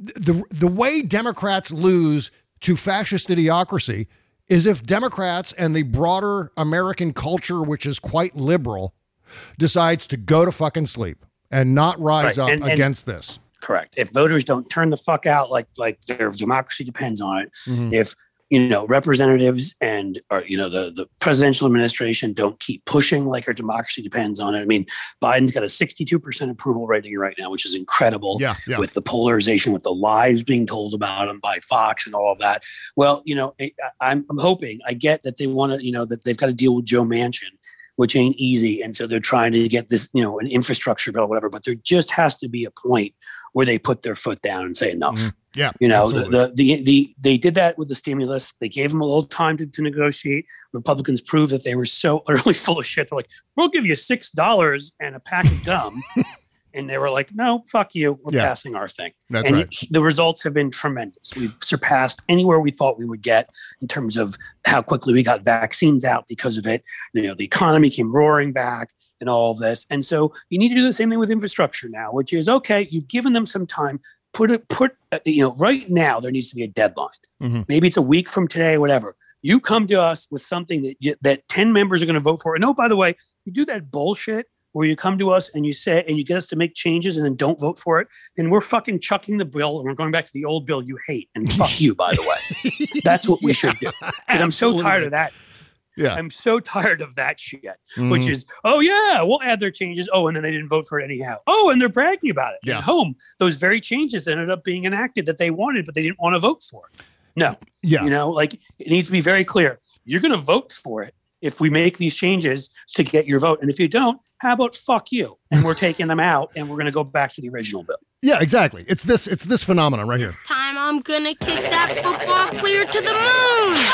Speaker 3: The way Democrats lose to fascist idiocracy is if Democrats and the broader American culture, which is quite liberal, decides to go to fucking sleep and not rise up against this.
Speaker 10: Correct. If voters don't turn the fuck out, like their democracy depends on it. If representatives and the presidential administration don't keep pushing like our democracy depends on it. I mean, Biden's got a 62% approval rating right now, which is incredible. With the polarization, with the lies being told about him by Fox and all of that. Well, I'm hoping, I get that they want to, that they've got to deal with Joe Manchin. which ain't easy. And so they're trying to get this, an infrastructure bill or whatever, but there just has to be a point where they put their foot down and say enough.
Speaker 3: Mm-hmm. Yeah.
Speaker 10: They did that with the stimulus. They gave them a little time to negotiate. Republicans proved that they were so utterly full of shit. They're like, we'll give you $6 and a pack of gum. And they were like, no, fuck you. We're passing our thing.
Speaker 3: That's
Speaker 10: and
Speaker 3: right.
Speaker 10: The results have been tremendous. We've surpassed anywhere we thought we would get in terms of how quickly we got vaccines out because of it. The economy came roaring back and all of this. And so you need to do the same thing with infrastructure now, which is, okay, you've given them some time. Right now there needs to be a deadline.
Speaker 3: Mm-hmm.
Speaker 10: Maybe it's a week from today, whatever. You come to us with something that 10 members are going to vote for. And oh, by the way, you do that bullshit where you come to us and you say, and you get us to make changes and then don't vote for it, then we're fucking chucking the bill and we're going back to the old bill you hate. And fuck you, by the way. That's what we should do. Because I'm so tired of that.
Speaker 3: Yeah.
Speaker 10: I'm so tired of that shit, which is, oh yeah, we'll add their changes. Oh, and then they didn't vote for it anyhow. Oh, and they're bragging about it.
Speaker 3: Yeah.
Speaker 10: At home, those very changes ended up being enacted that they wanted, but they didn't want to vote for it. No.
Speaker 3: Yeah.
Speaker 10: It needs to be very clear. You're going to vote for it if we make these changes to get your vote. And if you don't, how about fuck you? And we're taking them out and we're going to go back to the original bill.
Speaker 3: Yeah, exactly. It's this phenomenon right here.
Speaker 8: This time I'm going to kick that football clear to the moon.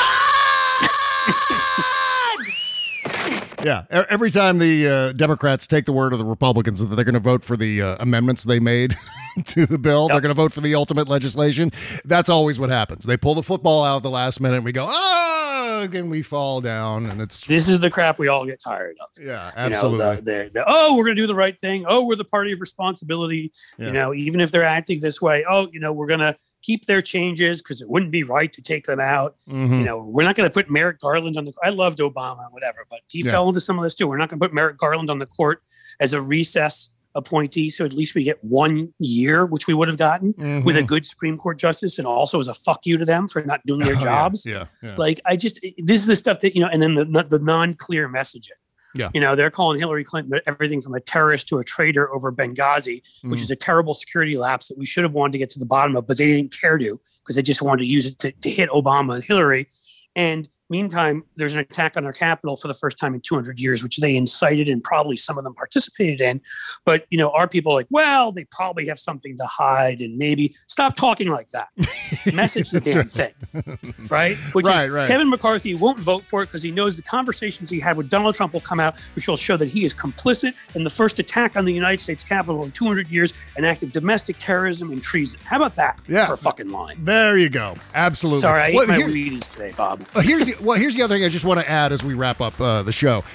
Speaker 3: Yeah, every time the Democrats take the word of the Republicans that they're going to vote for the amendments they made to the bill, they're going to vote for the ultimate legislation. That's always what happens. They pull the football out at the last minute and we go, and we fall down. And
Speaker 10: this is the crap we all get tired of.
Speaker 3: Yeah, absolutely.
Speaker 10: We're going to do the right thing. Oh, we're the party of responsibility.
Speaker 3: Yeah.
Speaker 10: Even if they're acting this way, we're going to keep their changes because it wouldn't be right to take them out.
Speaker 3: Mm-hmm.
Speaker 10: We're not going to put Merrick Garland on I loved Obama, whatever, but he fell into some of this too. We're not going to put Merrick Garland on the court as a recess appointee. So at least we get 1 year, which we would have gotten with a good Supreme Court justice. And also as a fuck you to them for not doing their jobs.
Speaker 3: Yeah.
Speaker 10: This is the stuff that, and then the non-clear messaging.
Speaker 3: Yeah.
Speaker 10: They're calling Hillary Clinton everything from a terrorist to a traitor over Benghazi, which is a terrible security lapse that we should have wanted to get to the bottom of, but they didn't care to because they just wanted to use it to hit Obama and Hillary. And meantime, there's an attack on our Capitol for the first time in 200 years, which they incited and probably some of them participated in. But, our people are like, well, they probably have something to hide and maybe stop talking like that. Message the damn thing. Right? Right. Kevin McCarthy won't vote for it because he knows the conversations he had with Donald Trump will come out, which will show that he is complicit in the first attack on the United States Capitol in 200 years, an act of domestic terrorism and treason. How about that?
Speaker 3: Yeah.
Speaker 10: For a fucking line.
Speaker 3: There you go. Absolutely.
Speaker 10: Sorry, I ate my Wheaties today, Bob.
Speaker 3: Here's the other thing I just want to add as we wrap up the show.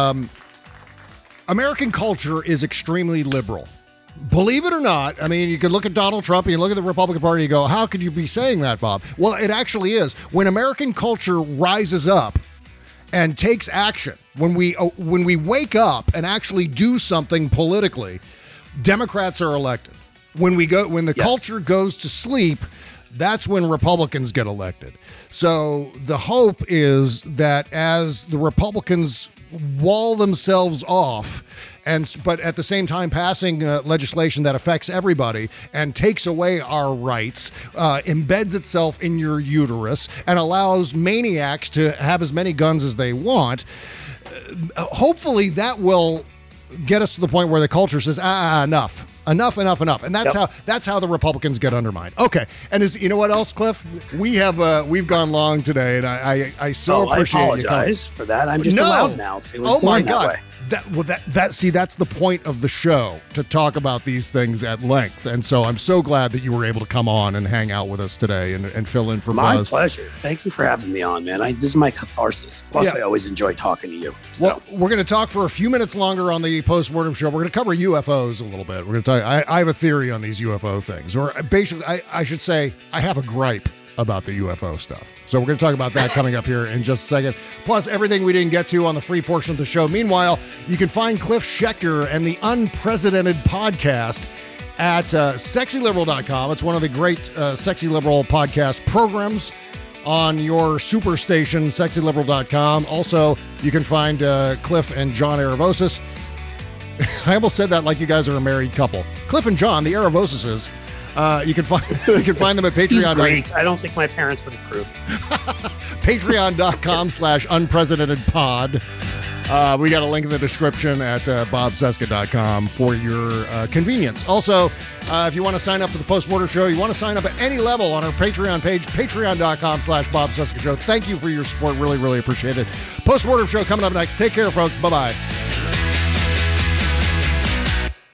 Speaker 3: American culture is extremely liberal. Believe it or not, I mean, you could look at Donald Trump and you look at the Republican Party and you go, how could you be saying that, Bob? Well, it actually is. When American culture rises up and takes action, when we wake up and actually do something politically, Democrats are elected. When the culture goes to sleep, that's when Republicans get elected. So the hope is that as the Republicans wall themselves off, but at the same time passing legislation that affects everybody and takes away our rights, embeds itself in your uterus, and allows maniacs to have as many guns as they want, hopefully that will get us to the point where the culture says, enough. And that's how the Republicans get undermined. Okay, and you know what else, Cliff? We've gone long today, and I appreciate you.
Speaker 10: I apologize for that. I'm just a loudmouth. It was
Speaker 3: my God.
Speaker 10: That way.
Speaker 3: That's the point of the show, to talk about these things at length. And so I'm so glad that you were able to come on and hang out with us today and fill in for Buzz.
Speaker 10: My pleasure. Thank you for having me on, man. This is my catharsis. Plus, I always enjoy talking to you. So.
Speaker 3: Well, we're going to talk for a few minutes longer on the Postmortem Show. We're going to cover UFOs a little bit. We're going to talk. I have a theory on these UFO things, or basically, I should say, I have a gripe about the UFO stuff. So we're going to talk about that coming up here in just a second. Plus everything we didn't get to on the free portion of the show. Meanwhile, you can find Cliff Schecter and the Unprecedented podcast at sexyliberal.com. It's one of the great Sexy Liberal podcast programs on your superstation, sexyliberal.com. Also, you can find Cliff and John Aravosis. I almost said that like you guys are a married couple. Cliff and John, the Aravosises. You can find them at Patreon.
Speaker 10: He's great. I don't think my parents would approve.
Speaker 3: Patreon.com/unprecedentedpod. We got a link in the description at bobcesca.com for your convenience. Also, if you want to sign up for the Postmortem Show, you want to sign up at any level on our Patreon page, patreon.com/Bob Cesca Show. Thank you for your support. Really, really appreciate it. Postmortem Show coming up next. Take care, folks. Bye-bye.